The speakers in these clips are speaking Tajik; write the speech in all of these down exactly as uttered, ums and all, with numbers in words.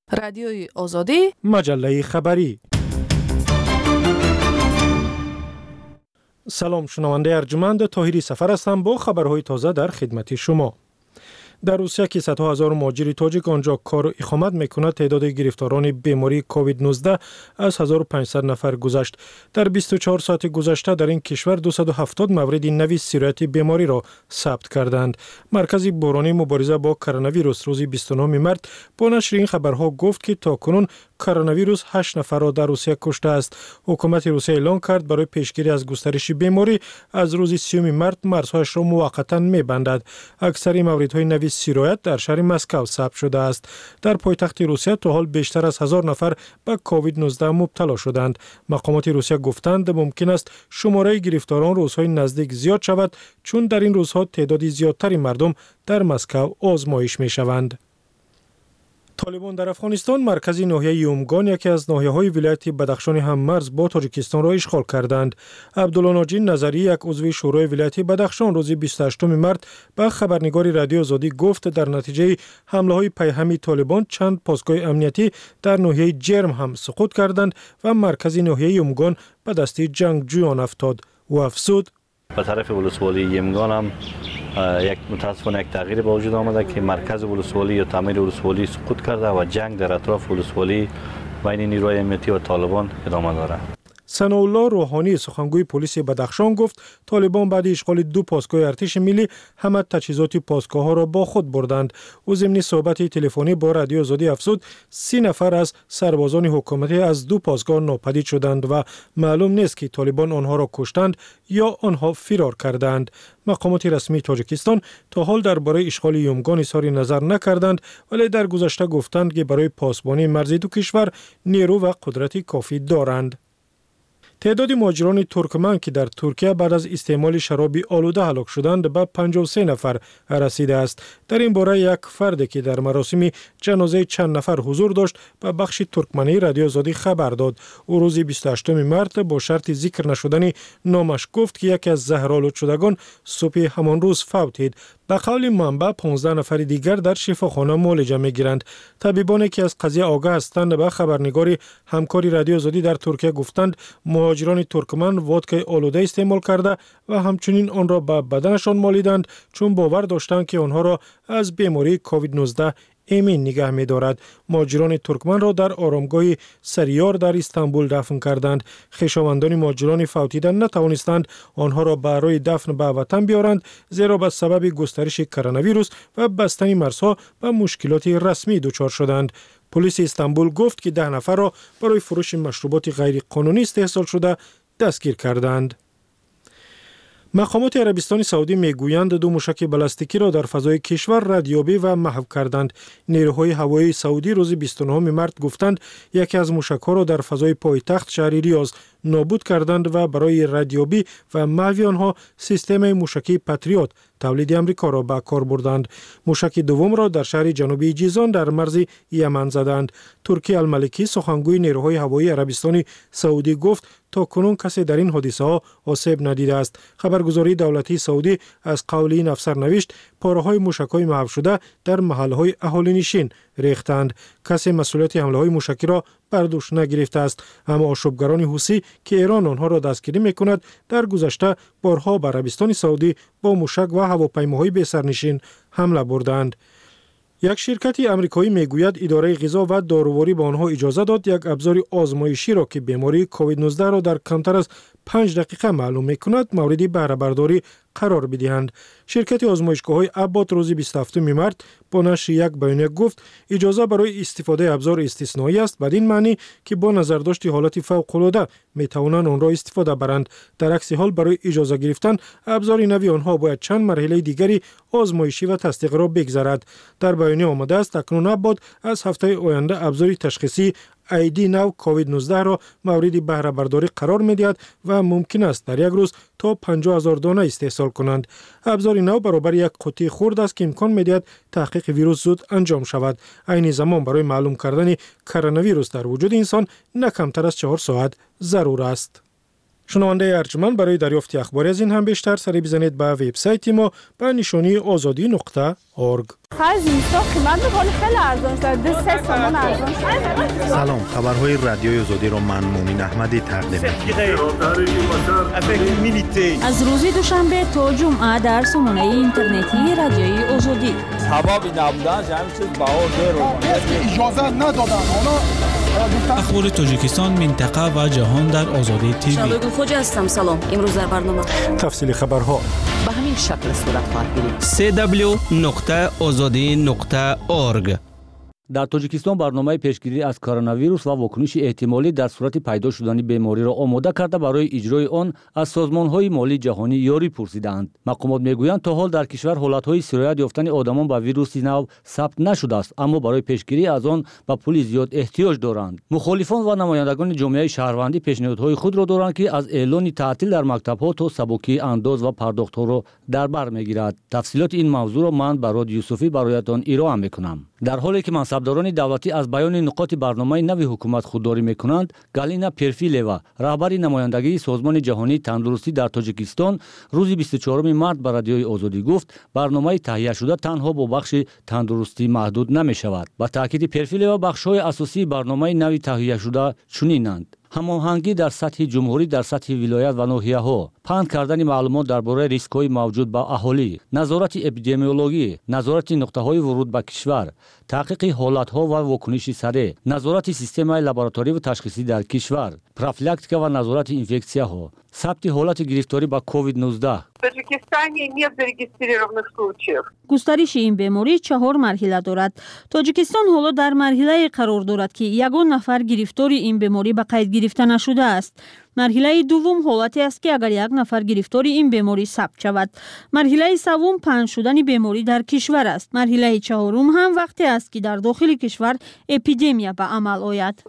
رادیوی آزادی، مجله خبری. سلام، شنونده ارجمند، طاهری سفر هستم با خبرهای تازه در خدمت شما. در روسیه که صدها هزار مهاجر تاجیک آنجا کار و اقامت میکند، تعداد گرفتاران بیماری کووید نوزده از هزار و پانصد نفر گذشت. در بیست و چهار ساعت گذشته در این کشور دویست و هفتاد مورد نوی سیریت بیماری را ثبت کردند. مرکز بحرانی مبارزه با کرونا ویروس روز بیست و نه مارس با نشر این خبرها گفت که تاکنون کرونا ویروس هشت نفر را در روسیه کشته است. حکومت روسیه اعلام کرد برای پیشگیری از گسترش بیماری از روز سیوم مارس مرزهایش را موقتا می‌بندد. اکثر موردهای نوی سیرایت در شهر مسکو ثبت شده است. در پایتخت روسیه تا حال بیشتر از هزار نفر به کووید نوزده مبتلا شدند. مقامات روسیه گفتند ممکن است شماره گرفتاران روزهای نزدیک زیاد شود، چون در این روزها تعدادی زیادتری مردم در مسکو آزمایش می‌شوند. طالبان در افغانستان مرکزی ناحیه یومگان، یکی از ناحیه‌های ولایت بدخشان هم مرز با تاجیکستان را اشغال کردند. عبدالله ناجی نظری، یک عضو شورای ولایت بدخشان، روز بیست و هشتم مارس به خبرنگار رادیو آزادی گفت در نتیجه حمله‌های پیهمی طالبان چند پاسگاه امنیتی در ناحیه جرم هم سقوط کردند و مرکزی ناحیه یومگان به دست جنگجویان افتاد. و افزود به طرف ولسوالی یمگان هم یک متاسفانه یک تغییر به وجود آمده که مرکز ولسوالی یا تعمیر ولسوالی سقوط کرده و جنگ در اطراف ولسوالی بین نیروهای امنیتی و طالبان ادامه دارد. ثناءالله روحانی، سخنگوی پلیس بدخشان، گفت طالبان بعد اشغال دو پاسگاه ارتش ملی همه تجهیزات پاسگاه ها را با خود بردند. او ضمن صحبت تلفنی با رادیو آزادی افزود سی نفر از سربازان حکومتی از دو پاسگاه ناپدید شدند و معلوم نیست که طالبان آنها را کشتند یا آنها فرار کردند. مقامات رسمی تاجیکستان تا حال درباره اشغال یومگان اظهار نظر نکردند، ولی در گذشته گفتند که برای پاسبانی مرز دو کشور نیرو و قدرت کافی دارند. تعداد مهاجران ترکمن که در ترکیه بعد از استعمال شراب آلوده هلاک شدند به پنجاه و سه نفر رسیده است. در این باره یک فرد که در مراسم جنازه چند نفر حضور داشت به بخش ترکمنی رادیو آزادی خبر داد. او روز بیست و هشتم مارس با شرط ذکر نشدن نامش گفت که یکی از زهرآلود شدگان صبح همان روز فوتید. به قول منبع پانزده نفر دیگر در شفاخانه معالجه می‌گیرند. طبیبانی که از قضیه آگاه هستند به خبرنگار همکاری رادیو آزادی در ترکیه گفتند مهاجران ترکمن ودکای آلوده استعمال کرده و همچنین آن را به بدنشان مالیدند، چون باور داشتند که آنها را از بیماری کووید نوزده امین نگه می دارد. مهاجران ترکمن را در آرامگاه سریار در استانبول دفن کردند. خویشاوندان مهاجران فوتیده نتوانستند آنها را برای دفن به وطن بیارند، زیرا به سبب گسترش کرونا ویروس و بستن مرزها به مشکلات رسمی دچار شدند. پلیس استانبول گفت که ده نفر را برای فروش مشروبات غیر قانونی استحصال شده دستگیر کردند. مقامات عربستان سعودی میگویند دو موشک بالستیکی را در فضای کشور ردیابی و محو کردند. نیروهای هوایی سعودی روز بیست و نه مارس گفتند یکی از موشک‌ها را در فضای پایتخت شهر ریاض نابود کردند و برای ردیابی و محو آنها سیستم موشکی پاتریوت تولید آمریکا را به کار بردند. موشک دوم را در شهر جنوبی جیزان در مرز یمن زدند. ترکی الملکی، سخنگوی نیروهای هوایی عربستان سعودی، گفت تا کنون کسی در این حادثه ها آسیب ندیده است. خبرگزاری دولتی سعودی از قول این افسر نوشت پاره های موشک های محو شده در محل های اهالی نشین ریختند. کسی مسئولیت حمله های موشکی را بر دوش نگرفته است، اما آشوبگران حوثی که ایران آنها را دستگیری میکند در گذشته بارها بر عربستان سعودی با موشک و هواپیماهای بی سرنشین حمله بردند. یک شرکت آمریکایی میگوید اداره غذا و داروواری به آنها اجازه داد یک ابزار آزمایشی را که بیماری کووید نوزده را در کمتر از پنج دقیقه معلوم میکند مورد بهره برداری قرار بدهند. شرکت آزمایشگاه‌های ابات روز بیست و هفتم مارس با نشر یک بیانیه گفت اجازه برای استفاده ابزار استثنایی است، بدین معنی که با نظر داشت حالت فوق‌العاده میتوانند آن را استفاده برند. در عکس حال برای اجازه گرفتن ابزار نوی آنها باید چند مرحله دیگری آزمایشی و تصدیق را بگذرد. در بیانیه آمده است اکنون ابات از هفته آینده ابزار تشخیصی ایدی نو کووید نوزده را مورد بهره برداری قرار می‌دهد و ممکن است در یک روز تا پنجاه هزار دانه استحصال کنند. ابزار نو برابر یک قوطی خرد است که امکان می‌دهد تحقیق ویروس زود انجام شود. عین زمان برای معلوم کردن کرونا ویروس در وجود انسان نه کمتر از چهار ساعت ضرور است. شنونده ارجمند، برای دریافت اخباری از این هم بیشتر سری بزنید به وبسایت ما به نشانی آزادی نقطه اورگ. خرج زمستان قیمت ولی خیلی ارزان شده. سه تومان ارزان شده. سلام، خبرهای رادیوی آزادی را من مومین احمدی تقدیم می‌کنم. از روز دوشنبه تا جمعه در سامانه اینترنتی رادیوی آزادی. هوا نبودن همین چیز باور رو اجازه ندادن. اخبار تاجیکستان، منطقه و جهان در آزادی تیوی. شالوی خوجا هستم. سلام. امروز در برنامه تفصیل خبرها به همین شکل صورت خواهد گرفت. سی دبلیو نقطه آزادی نقطه اورگ. در تاجیکستان برنامه پیشگیری از کرونا ویروس و واکنش احتمالی در صورت پیدا شدن بیماری را آماده کرده برای اجرای آن از سازمان‌های مالی جهانی یاری پرسیدند. مقامات میگویند تا حال در کشور حالت‌های سرایت یافتن آدمان با ویروس نو ثبت نشده است، اما برای پیشگیری از آن به پول زیاد احتیاج دارند. مخالفان و نمایندگان جامعه شهروندی پیشنهادهای خود را دارند که از اعلان تعطیل در مکتب‌ها تا سبکی انداز و پرداخت‌ها را در بر می‌گیرد. تفصیلات این موضوع را من برای یوسفی برایتان ارائه می‌کنم. در حالی که منصبداران دولتی از بیان نقاط برنامه نوی حکومت خودداری میکنند، گالینا پرفیلوا، رهبر نمایندگی سازمان جهانی تندرستی در تاجیکستان، روز بیست و چهارم مارس به رادیوی آزادی گفت برنامه تهیه شده تنها با بخش تندرستی محدود نمیشود. با تاکید پرفیلوا، بخش‌های اساسی برنامه نوی تهیه شده چنینند: هماهنگی در سطح جمهوری، در سطح ولایت و ناحیه‌ها، پند کردن معلومات درباره ریسک‌های موجود با اهالی، نظارت اپیدمیولوژی، نظارت نقطه‌های ورود به کشور، تحقیق حالت‌ها و واکنش سریع، نظارت سیستم لابراتوری و تشخیصی در کشور، پروفیلاکتیکا و نظارت اینفکسیاها، ثبت حالت گرفتاری با کووید نوزده. گسترش این بیماری چهار مرحله دارد. تاجیکستان حالا در مرحله قرار دارد که یگان نفر گرفتاری این بیماری به قید گرفته نشده است. مرحله دوم حالتی است که اگر یک نفر گرفتاری این بیماری ثبت شود. مرحله سوم پنهان شدن بیماری در کشور است. مرحله چهارم هم وقتی است که در داخل کشور اپیدمی به عمل آید.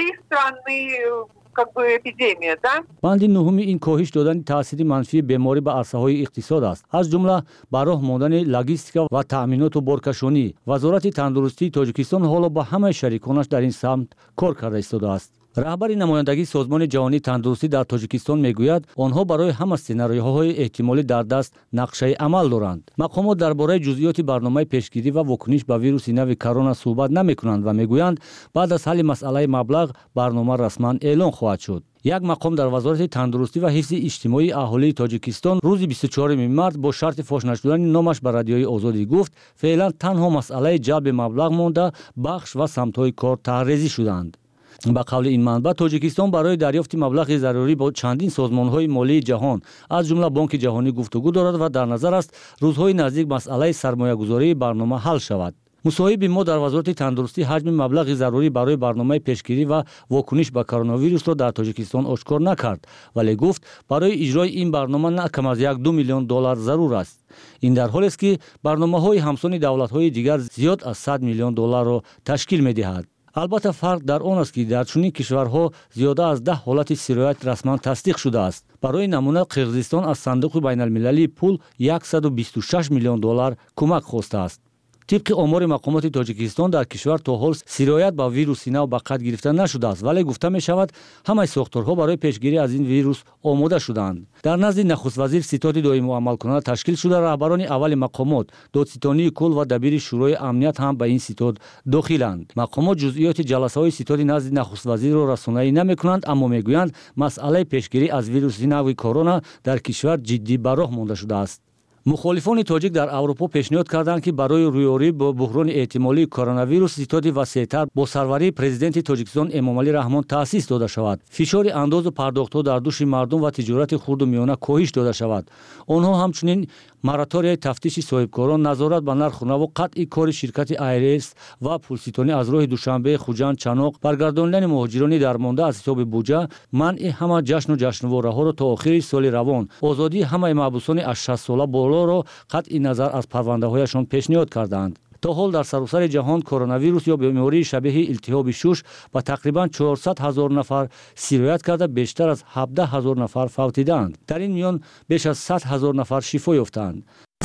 بند نهم این کاهش دادن تاثیر منفی بیماری به عرصه‌های اقتصاد است، از جمله به راه ماندن لاجستیک و تأمینات و بارکشانی. وزارت تندرستی تاجیکستان حالا با همه شریکانش در این سمت کار کرده ایستاده است. رهبر نمایندگی سازمان جهانی تندرستی در تاجیکستان میگوید آنها برای همه سناریوهای احتمالی در دست نقشه عمل دارند. مقامات درباره جزئیات برنامه پیشگیری و واکنش به ویروس نو کرونا صحبت نمی‌کنند و میگویند بعد از حل مسئله مبلغ برنامه رسما اعلان خواهد شد. یک مقام در وزارت تندرستی و حفظ اجتماعی اهالی تاجیکستان روز بیست و چهارم مارس با شرط فاش نشدن نامش به رادیوی آزادی گفت فعلا تنها مسئله جلب مبلغ مانده، بخش و سمت‌های کار تعرضی شدند. با قول این منبع تاجیکستان برای دریافت مبلغ ضروری با چندین سازمان‌های مالی جهان از جمله بانک جهانی گفتگو دارد و در نظر است روزهای نزدیک مسئله سرمایه‌گذاری برنامه حل شود. مصاحب ما در وزارت تندرستی حجم مبلغ ضروری برای برنامه پیشگیری و واکنش به کرونا ویروس را در تاجیکستان آشکار نکرد، ولی گفت برای اجرای این برنامه نه کم از یک دو میلیون دلار ضرور است. این در حالی است که برنامه‌های همسان دولت‌های دیگر زیاد از صد میلیون دلار را تشکیل می‌دهد. البته فرق در آن است که در چنین کشورها زیاده از ده حالت سرایت رسما تصدیق شده است. برای نمونه قرقیزستان از صندوق بین المللی پول صد و بیست و شش میلیون دلار کمک خواسته است. طبق آمار مقامات تاجیکستان در کشور تا حال سرایت با ویروس نو به قید گرفته نشده است، ولی گفته می شود همه ساختارها برای پیشگیری از این ویروس آماده شدند. در نزد نخست وزیر ستاد دائمی و عمل کننده تشکیل شده رهبران اول مقامات، دادستانی کل و دبیر شورای امنیت هم به این ستاد داخلند. مقامات جزئیات جلسه‌های ستاد نزد نخست وزیر را رسانه‌ای نمی‌کنند، اما میگویند مسئله پیشگیری از ویروس نو کرونا در کشور جدی به راه مانده شده است. مخالفان تاجیک در اروپا پیشنهاد کردند که برای رویارویی با بحران احتمالی کرونا ویروس ستاد وسیع‌تر با سروری پرزیدنت تاجیکستان امامعلی رحمان تأسیس داده شود. فشار انداز و پرداخت‌ها در دوش مردم و تجارت خرد و میانه کاهش داده شود. آنها همچنین مراتوریای تفتیش صاحبکاران، نظارت بر نرخ و نرو، قطع کار شرکت ایرس و پولستانی از راه دوشنبه، خوجند، چناق، برگرداندن مهاجران درمانده از حساب بودجه، منع همه جشن و جشنواره‌ها را تا آخر سال روان، آزادی همه محبوسان از شصت ساله بالا را قطع نظر از پرونده‌هایشان پیشنهاد کردند. تا حال در سراسر جهان کرونا ویروس یا بیماری شبیه التهاب شش با تقریبا چهارصد هزار نفر سرایت کرده بیشتر از هفده هزار نفر فوتیدند. در این میان بیش از صد هزار نفر شفا یافتند.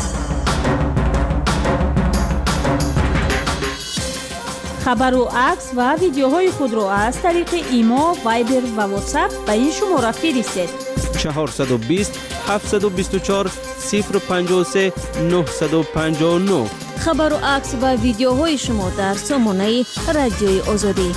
خبر و عکس و ویدیوهای خود را از طریق ایما، وایبر و واتساپ به این شماره فرستید: چهارصد و بیست هفت دو چهار صفر پنج سه نه پنج نه. خبر و عکس و ویدیوهای شما در سامانه رادیوی آزادی.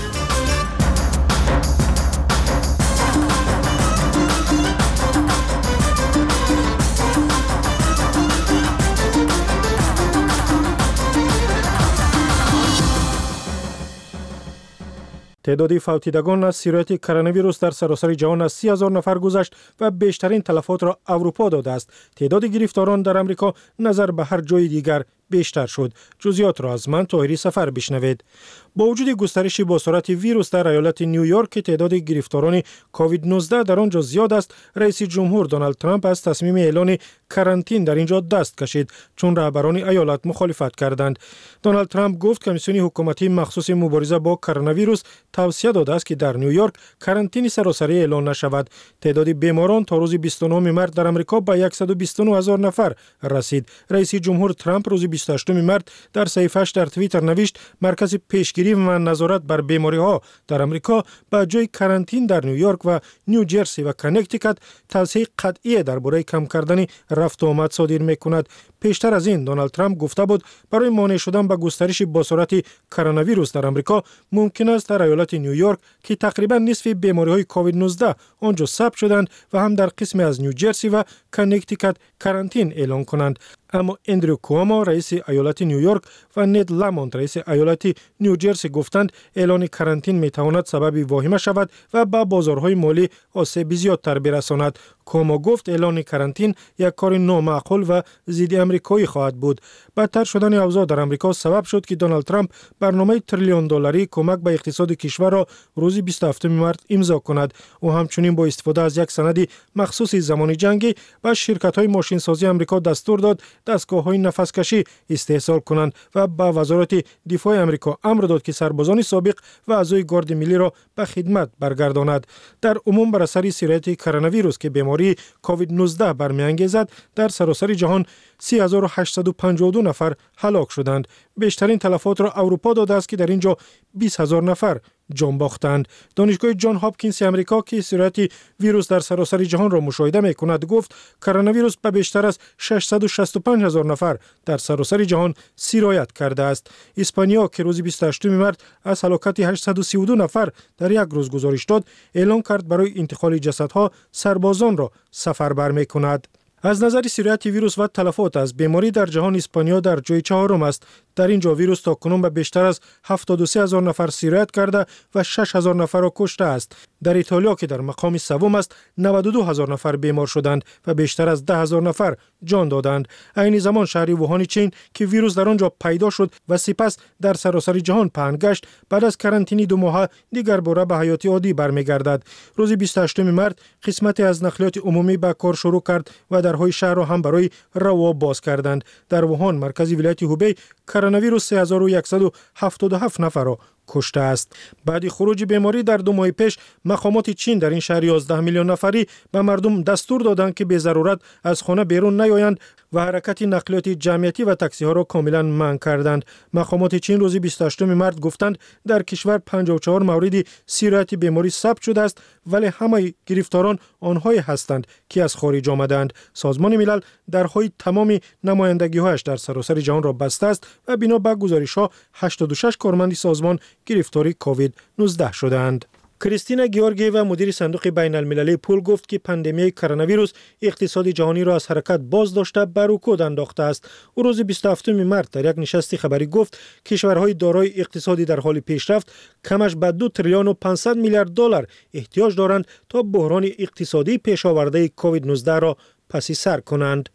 تعداد فوتیدگان از سیرایت کرونا ویروس در سراسر جهان از سی هزار نفر گذشت و بیشترین تلفات را اروپا داده است. تعداد گرفتاران در امریکا نظر به هر جای دیگر بیشتر شد. جزئیات را از من طاهری سفر بشنوید. با وجود گسترش با سرعت ویروس در ایالت نیویورک که تعداد گرفتاران کووید نوزده در آنجا زیاد است، رئیس جمهور دونالد ترامپ از تصمیم اعلان کرانتین در اینجا دست کشید چون رهبران ایالت مخالفت کردند. دونالد ترامپ گفت کمیسیون حکومتی مخصوص مبارزه با کرونا ویروس توصیه داده است که در نیویورک کرانتین سراسری اعلان نشود. تعداد بیماران تا روز بیست و نهم مارس در آمریکا به صد و بیست و نه هزار نفر رسید. رئیس جمهور ترامپ روز بیست و هشتم مارس در صفحه‌اش در توییتر نوشت مرکز پیشگیری و نظارت بر بیماری‌ها در آمریکا با جای کرانتین در نیویورک و نیوجرسی و کانکتیکت توصیه قطعی درباره کم کردن رفت و آمد صادر می‌کند. پیشتر از این دونالد ترامپ گفته بود برای مانع شدن به گسترش با سرعت کرونا ویروس در آمریکا ممکن است در ایالت نیویورک که تقریبا نصف بیماری‌های کووید نوزده آنجا ثبت شدند و هم در قسم از نیوجرسی و کانکتیکت کرانتین اعلان کنند. اما اندریو کوامو رئیس ایالت نیویورک و نید لامونت رئیس ایالت نیوجرسی گفتند اعلان کرانتین میتواند سبب واهمه شود و به بازارهای مالی آسیب زیادتر برساند. کوامو گفت اعلان کرانتین یک کار نامعقول و ضد آمریکایی خواهد بود. بدتر شدن اوضاع در آمریکا سبب شد که دونالد ترامپ برنامه تریلیون دلاری کمک به اقتصاد کشور را روز بیست و هفتم مارس امضا کند. او همچنین با استفاده از یک سند مخصوص زمان جنگی به شرکت‌های ماشین سازی آمریکا دستور داد دستگاه‌های نفس‌کشی استحصال کنند و به وزارت دفاع آمریکا امر داد که سربازان سابق و اعضای گارد ملی را به خدمت برگرداند. در عموم بر اثر سیرایت کرونا ویروس که بیماری کووید نوزده برمی‌انگیزد در سراسر جهان سی هزار و هشتصد و پنجاه و دو نفر هلاک شدند. بیشترین تلفات را اروپا داده است که در اینجا بیست هزار نفر جان باختند. دانشگاه جان هاپکینز آمریکا که سرایت ویروس در سراسر جهان را مشاهده می‌کند گفت کرونا ویروس به بیشتر از ششصد و شصت و پنج هزار نفر در سراسر جهان سرایت کرده است. اسپانیا که روز بیست و هشتم مارس از هلاکت هشتصد و سی و دو نفر در یک روز گزارش داد، اعلان کرد برای انتقال جسدها سربازان را سفربر می‌کند. از نظر سرایت ویروس و تلفات از بیماری در جهان اسپانیا در جای چهارم است. در اینجا ویروس تا کنون به بیشتر از هفتاد و سه هزار نفر سرایت کرده و شش هزار نفر را کشته است. در ایتالیا که در مقام سوم است نود و دو هزار نفر بیمار شدند و بیشتر از ده هزار نفر جان دادند. عین زمان شهر ووهان چین که ویروس در آنجا پیدا شد و سپس در سراسر جهان پهن گشت بعد از کرانتینی دو ماهه دیگر باره به حیات عادی برمیگردد. روز بیست و هشتم مارس قسمتی از نقلیات عمومی به کار شروع کرد و درهای شهر را هم برای روا باز کردند. در ووهان مرکز ولایت هوبی کرونا ویروس سه هزار و صد و هفتاد و هفت نفر را کشته است. بعد خروج بیماری در دو ماه پیش مقامات چین در این شهر یازده میلیون نفری به مردم دستور دادند که به ضرورت از خانه بیرون نیایند و حرکت نقلیات جمعیتی و تاکسی ها را کاملا منع کردند. مقامات چین روز بیست و هشتم مارس گفتند در کشور پنجاه و چهار مورد سرایت بیماری ثبت شده است ولی همه گرفتاران آنهایی هستند که از خارج آمدند. سازمان ملل درهای تمام نمایندگی‌هایش در سراسر جهان را بسته است و بنا به گزارش‌ها هشتاد و شش کارمند سازمان گرفتاری کووید نوزده شدند. کریستینا گیورگیوا مدیر صندوق بین المللی پول گفت که پاندمی کرونا ویروس اقتصاد جهانی را از حرکت باز داشته بر رکود انداخته است. او روز بیست و هفتم مارس در یک نشست خبری گفت کشورهای دارای اقتصادی در حال پیشرفت کمش به دو تریلیون و پانصد میلیارد دلار احتیاج دارند تا بحران اقتصادی پیش آورده کووید نوزده را پس سر کنند.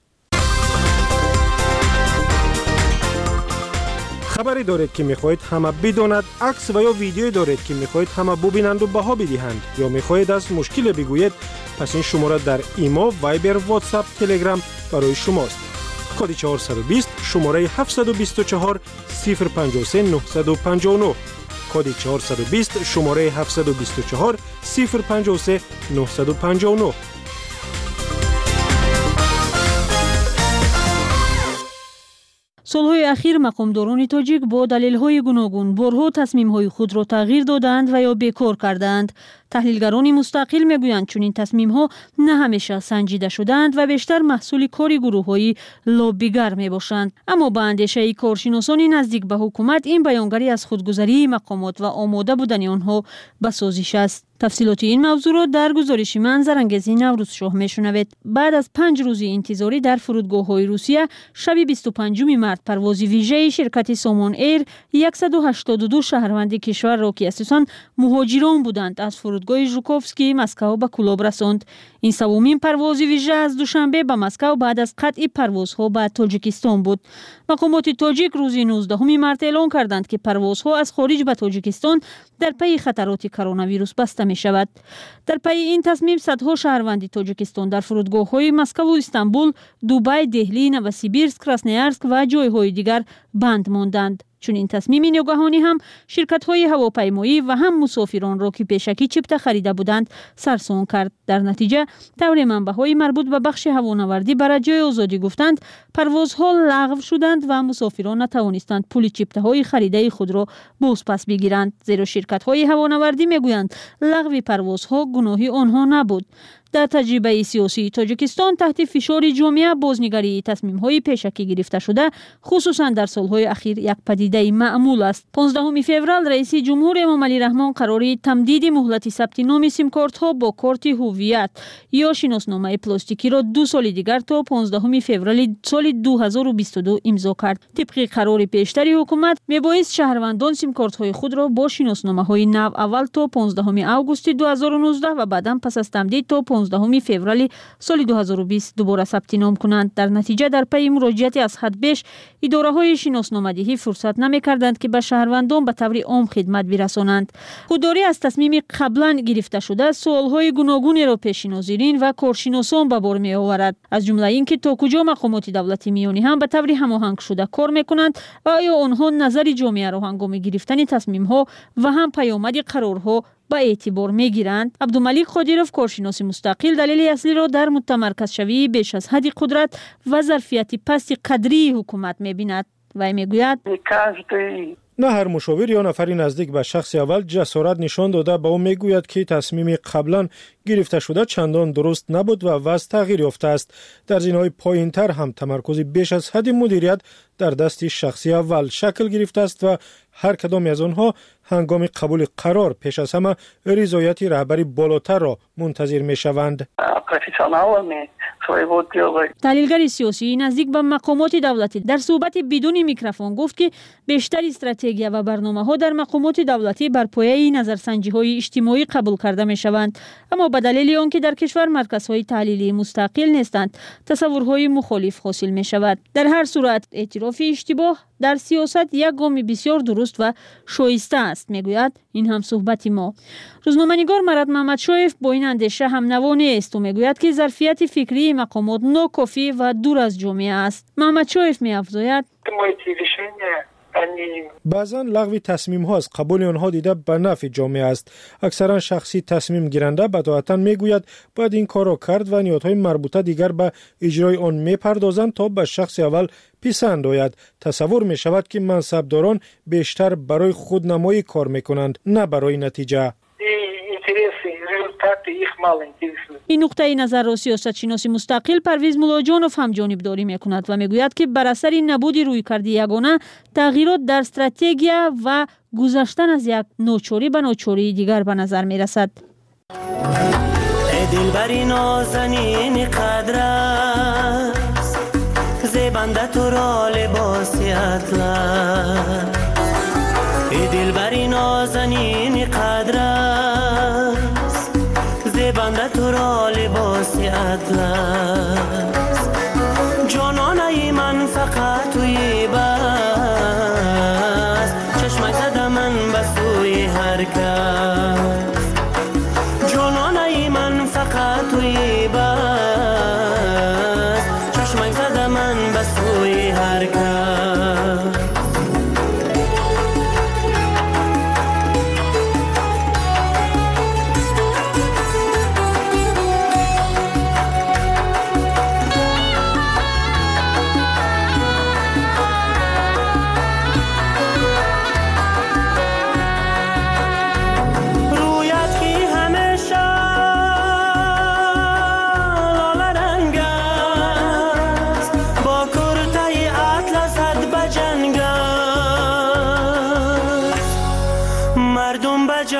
خبری دارید که میخواهید همه بداند، عکس و یا ویدیویی دارید که میخواهید همه ببینند و بها بدهند یا میخواهید از مشکل بگویید، پس این شماره در ایما، وایبر، واتساپ، تلگرام برای شماست. کد چهارصد و بیست شماره هفت دو چهار صفر پنج سه نه پنج نه. کد چهارصد و بیست شماره هفت دو چهار صفر پنج سه نه پنج نه. солҳои ахир мақомдорони тоҷик бо далелҳои гуногун борҳо тасмимҳои худро тағйир доданд ва ё бекор карданд. таҳлилгарони мустақил мегӯянд чунин тасмимҳо на ҳамеша санҷида шудаанд ва бештар маҳсули кори гурӯҳҳои лоббигар мебошанд. аммо ба андешаи коршиносони наздик ба ҳукумат ин баёнгарӣ аз худгузарии мақомот ва омода будани онҳо ба созиш аст. тафсилоти ин мавзӯъро дар гузориши ман Зарангези Наврӯзшоҳ мешунавед. баъд аз панҷ рӯзи интизорӣ дар фурудгоҳҳои Русия шаби бисту панҷуми март парвози вижаи ширкати Somon Air яксаду ҳаштоду ду шаҳрванди кишварро ки асосан муҳоҷирон буданд аз фурудгоҳи Жуковский Москав ба Кулоб расонд. ин савумин парвози вижа аз душанбе ба Москав баъд аз қатъи парвозҳо ба Тоҷикистон буд. мақомоти тоҷик рӯзи нуздаҳуми март эълон карданд ки парвозҳо аз хориҷ ба Тоҷикистон дар пайи хатароти коронавирус баста мешавад. дар пайи ин тасмим садҳо шаҳрванди Тоҷикистон дар фурудгоҳҳои Москаву Истанбул, Дубай, Деҳлӣ, Новосибирск, Красноярск ва ҷойҳои дигар банд монданд. чунин тасмими ногаҳонӣ ҳам ширкатҳои ҳавопаймоӣ ва ҳам мусофиронро ки пешакӣ чипта харида буданд сарсон кард. дар натиҷа тавре манбаъҳои марбут ба бахши ҳавонавардӣ ба Радиои Озодӣ гуфтанд, парвозҳо лағв шуданд ва мусофирон натавонистанд пули чиптаҳои харидаи худро бозпас бигиранд, зеро ширкатҳои ҳавонавардӣ мегӯянд лағви парвозҳо гуноҳи онҳо набуд. дар таҷрибаи сиёсии Тоҷикистон таҳти фишори ҷомеа бознигарии тасмимҳои пешакӣ гирифташуда хусусан дар солҳои ахир як падидаи маъмул аст. понздаҳуми феврал раиси ҷумҳур Эмомалӣ Раҳмон қарори тамдиди муҳлати сабти номи симкортҳо бо корти ҳуввият ё шиносномаи пластикиро ду соли дигар то понздаҳуми феврали соли ду ҳазору бисту ду имзо кард. тибқи қарори пештари ҳукумат мебоист шаҳрвандон симкортҳои худро бо шиносномаҳои нав аввал то понздаҳуми августи ду ҳазору нуздаҳ ва баъдан пас аз тамдид то понздаҳуми феврали соли ду ҳазору бист дубора сабти ном кунанд. дар натиҷа дар пайи муроҷиати аз ҳад беш идораҳои шиносномадиҳӣ фурсат намекарданд ки ба шаҳрвандон ба таври ом хидмат бирасонанд. худдорӣ аз тасмими қаблан гирифташуда суолҳои гуногунеро пеши нозирин ва коршиносон ба бор меоварад, аз ҷумла ин ки то куҷо мақомоти давлати миёнӣ ҳам ба таври ҳамоҳангшуда кор мекунанд ва оё онҳо назари ҷомеаро ҳангоми гирифтани тасмимҳо ва ҳам паёмади қарорҳо ба эътибор мегиранд. Абдумалик Қодиров, коршиноси мустақил, далели аслиро дар мутамарказшавии беш аз ҳадди қудрат ва зарфияти пасти қадрии ҳукумат мебинад. вай мегӯяд: на ҳар мушовир ё нафари наздик ба шахси аввал ҷасорат нишон дода ба ӯ мегӯяд ки тасмими қаблан гирифташуда чандон дуруст набуд ва вазъ тағйир ёфтааст. дар зинҳои поинтар ҳам тамаркузи беш аз ҳадди мудирият дар дасти шахси аввал шакл гирифтааст ва ҳар кадоми аз онҳо ҳангоми қабули қарор пеш аз ҳама ризояти раҳбари болотарро мунтазир мешаванд. таҳлилгари сиёсии наздик ба мақомоти давлатӣ дар суҳбати бидуни микрофон гуфт ки бештари стратегия ва барномаҳо дар мақомоти давлатӣ бар пояи назарсанҷиҳои иҷтимоӣ қабул карда мешаванд, аммо ба далели он ки дар кишвар марказҳои таҳлилии мустақил нестанд, тасаввурҳои мухолиф ҳосил мешавад. дар ҳар сурат эътирофи иштибоҳ дар сиёсат як гоми бисёр дуруст ва шоиста аст, мегӯяд ин ҳам суҳбати мо. рӯзноманигор Марат Маҳмадшоев бо ин андеша ҳамнаво нест ӯ мегӯяд ки зарфияти фикрии мақомот нокофӣ ва дур аз ҷомеа аст. Маҳмадшоев меафзояд: баъзан лағви тасмимҳо аз қабули онҳо дида ба нафъи ҷомеа аст. аксаран шахси тасмим гиранда батоатан мегӯяд бояд ин корро кард ва ниёдҳои марбута дигар ба иҷрои он мепардозанд то ба шахси аввал писанд ояд. тасаввур мешавад ки мансабдорон бештар барои худнамоӣ кор мекунанд, на барои натиҷа. ин нуқтаи назарро сиёсатшиноси мустақил Парвиз Муллоҷонов ҳам ҷонибдорӣ мекунад ва мегӯяд ки бар асари набуди рӯйкарди ягона тағйирот дар стратегия ва гузаштан аз як ночорӣ ба ночории дигар ба назар мерасад. дилбари нозанини қадрас зебанда туро либоси атлас дилбари нозанини қадрас зебанда туро либоси атлас ҷононаи ман фақат туи бас чашмак зада ман ба сӯи ҳар кас ҷононаи ман фақат туи бас чашмак зада ман ба сӯи ҳар кас.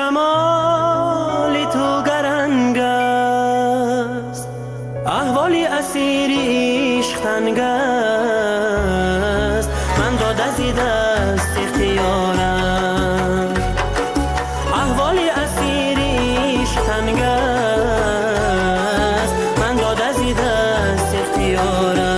جمال تو گرنگ است احوالی اسیری عشق تنگ است من داد از این دست اختیارم احوالی اسیری عشق تنگ است من داد از این دست اختیارم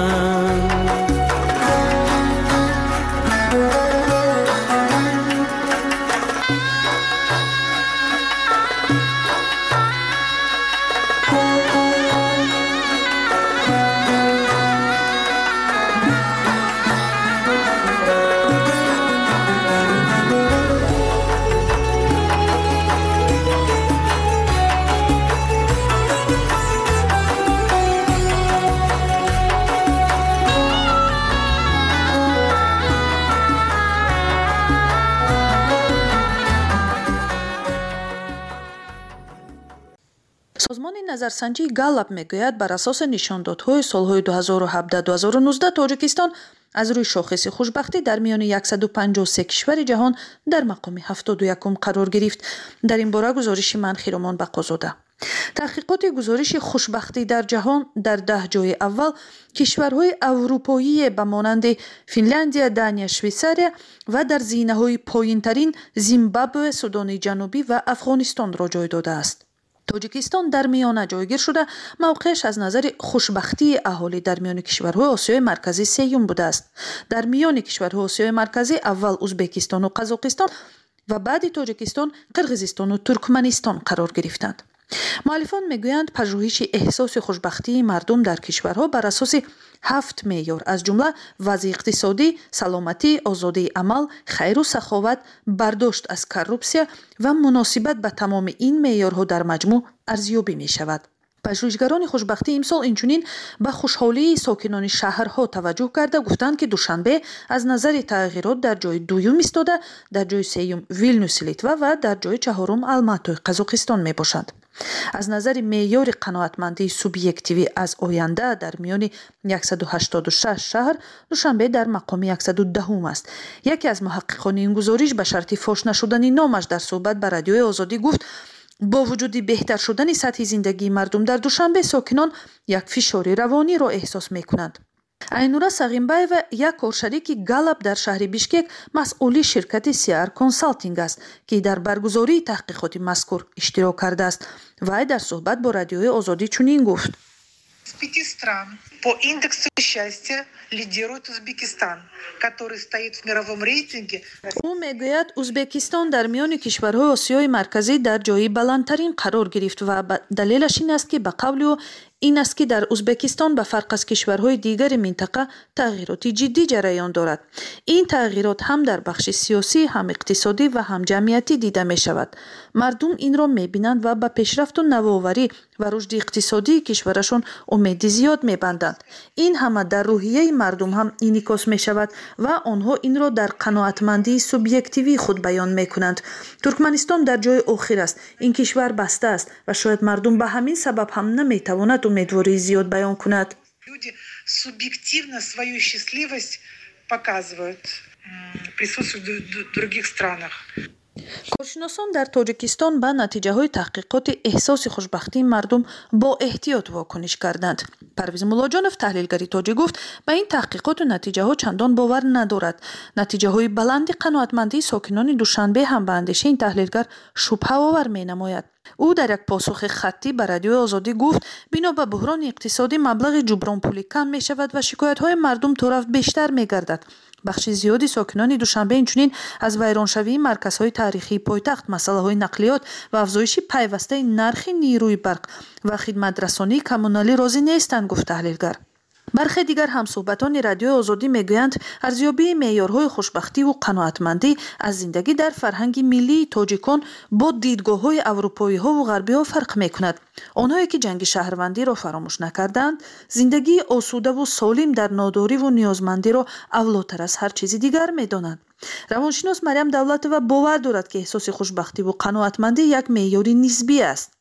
سازمان نظرسنجی گالپ میگوید بر اساس نشاندادهای سالهای دو هزار و هفده دو هزار و نوزده تاجیکستان از روی شاخص خوشبختی در میان صد و پنجاه و سه کشور جهان در مقام هفتاد و یکم قرار گرفت. در این باره گزارش من خیرمان بقازاده. تحقیقات گزارش خوشبختی در جهان در ده جای اول کشورهای اروپایی به مانند فنلاندیا، دانیا، شویساریا و در زینه‌های پایین‌ترین زیمبابوه، سودان جنوبی و افغانستان را جای داده است. تاجیکستان در میانه جایگیر شده موقعش از نظر خوشبختی اهالی در میان کشورهای آسیای مرکزی سیوم بوده است. در میان کشورهای آسیای مرکزی اول ازبکستان و قزاقستان و بعد تاجیکستان، قرقیزستان و ترکمنستان قرار گرفتند. مؤلفان میگویند پژوهش احساس خوشبختی مردم در کشورها بر اساس هفت معیار از جمله وضع اقتصادی، سلامتی، آزادی عمل، خیر و سخاوت، برداشت از کورپسیا و مناسبت به تمام این معیارها در مجموع ارزیابی می شود. پژوهشگران خوشبختی امسال اینچنین به خوشحالی ساکنان شهرها توجه کرده گفتند که دوشنبه از نظر تغییرات در جای دوم ایستاده، در جای سوم ویلنیوس لیتوا و در جای چهارم الماتوی قزاقستان می باشد. از نظر معیار قناعتمندی سوبیکتیوی از آینده در میان صد و هشتاد و شش شهر دوشنبه در مقام صد و ده است. یکی از محققان این گزارش به شرط فاش نشدن نامش در صحبت به رادیوی آزادی گفت با وجود بهتر شدن سطح زندگی مردم در دوشنبه ساکنان یک فشار روانی را احساس می کنند. اینورا ساغینبایو یک کارشریک گالپ در شهر بیشکک مسئول شرکت سیار کنسالتینگ است که در برگزاری تحقیقات مذکور اشتراک کرده است. وی در صحبت با رادیوی آزادی چنین گفت: Из пяти стран по индексу счастья лидирует Узбекистан, который стоит в мировом рейтинге. او میگوید ازبکستان در میان کشورهای آسیای مرکزی در جای بلندترین قرار گرفت و دلیلش این است که به قول او این است که در ازبکستان به فرق از کشورهای دیگر منطقه تغییرات جدی جریان دارد. این تغییرات هم در بخش سیاسی، هم اقتصادی و هم جمعیتی دیده می شود. مردم این را می بینند و به پیشرفت و نوآوری و رشد اقتصادی کشورشان امید زیاد می بندند. این همه در روحیه مردم هم انعکاس می شود و آنها این را در قناعتمندی سوبیکتیوی خود بیان می کنند. ترکمنستان در جای آخر است. این کشور بسته است و شاید مردم به همین سبب هم نمی تواند امیدواری زیاد بیان کند. Люди субъективно свою счастливость показывают, присутствуют в других странах. کارشناسان در تاجیکستان به نتیجه های تحقیقات احساس خوشبختی مردم با احتیاط واکنش کردند. پرویز مولاجانوف تحلیلگر تاجیک گفت به این تحقیقات و نتیجه ها چندان باور ندارد. نتیجه های بلند قناعتمندی ساکنان دوشنبه هم به اندیشه این تحلیلگر شبهه آور می نماید. او در یک پاسخ خطی به رادیوی آزادی گفت بنا به بحران اقتصادی مبلغ جبران پولی کم می شود و شکایت های مردم طرف بیشتر می گردد. بخش زیادی ساکنان دوشنبه اینچنین از ویرانشوی مرکزهای تاریخی پایتخت، مسئله های نقلیات و افزایش پیوسته نرخ نیروی برق و خدمت رسانی کمونالی راضی نیستند، گفت تحلیلگر. برخی دیگر همصحبتان رادیوی آزادی میگویند ارزیابی معیارهای خوشبختی و قناعتمندی از زندگی در فرهنگ ملی تاجیکان با دیدگاه‌های اروپایی ها و غربی ها فرق میکند. آنهایی که جنگ شهروندی را فراموش نکردند، زندگی آسوده و سالم در ناداری و نیازمندی را اولاتر از هر چیز دیگر میدانند. روانشناس مریم دولتova باور دارد که احساس خوشبختی و قناعتمندی یک معیار نسبی است.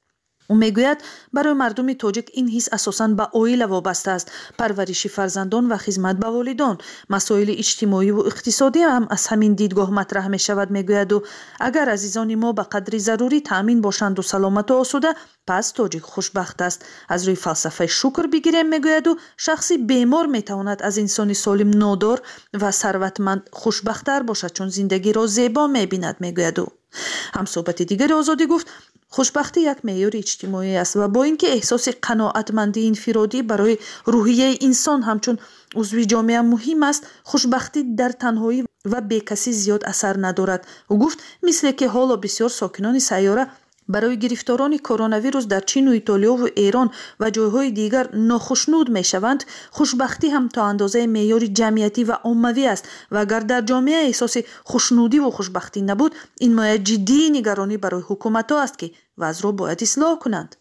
او میگوید برای مردم تاجیک این حس اساساً به عائله وابسته است. پرورش فرزندان و خدمت به والدان، مسائل اجتماعی و اقتصادی هم از همین دیدگاه مطرح می شود. میگوید و اگر عزیزان ما به قدری ضروری تامین باشند و سلامت و آسوده، پس تاجیک خوشبخت است. از روی فلسفه شکر بگیریم میگوید و شخصی بیمار میتواند از انسانی سالم نادار و ثروتمند خوشبخت‌تر باشد چون زندگی را زیبا میبیند. میگوید و هم صحبت دیگر آزادی گفت خوشبختی یک معیار اجتماعی است و با اینکه احساس قناعتمندی انفرادی برای روحیه انسان همچون عضو جامعه مهم است، خوشبختی در تنهایی و بیکسی زیاد اثر ندارد. او گفت مثل که حالا بسیار ساکنان سیاره برای گرفتاران کرونا ویروس در چین و ایتالیا و ایران و جایهای دیگر ناخشنود می شوند، خوشبختی هم تا اندازه معیار جمعیتی و عمومی است و اگر در جامعه احساس خوشنودی و خوشبختی نبود، این مایه جدی نگرانی برای حکومت ها است که وضع را باید اصلاح کنند.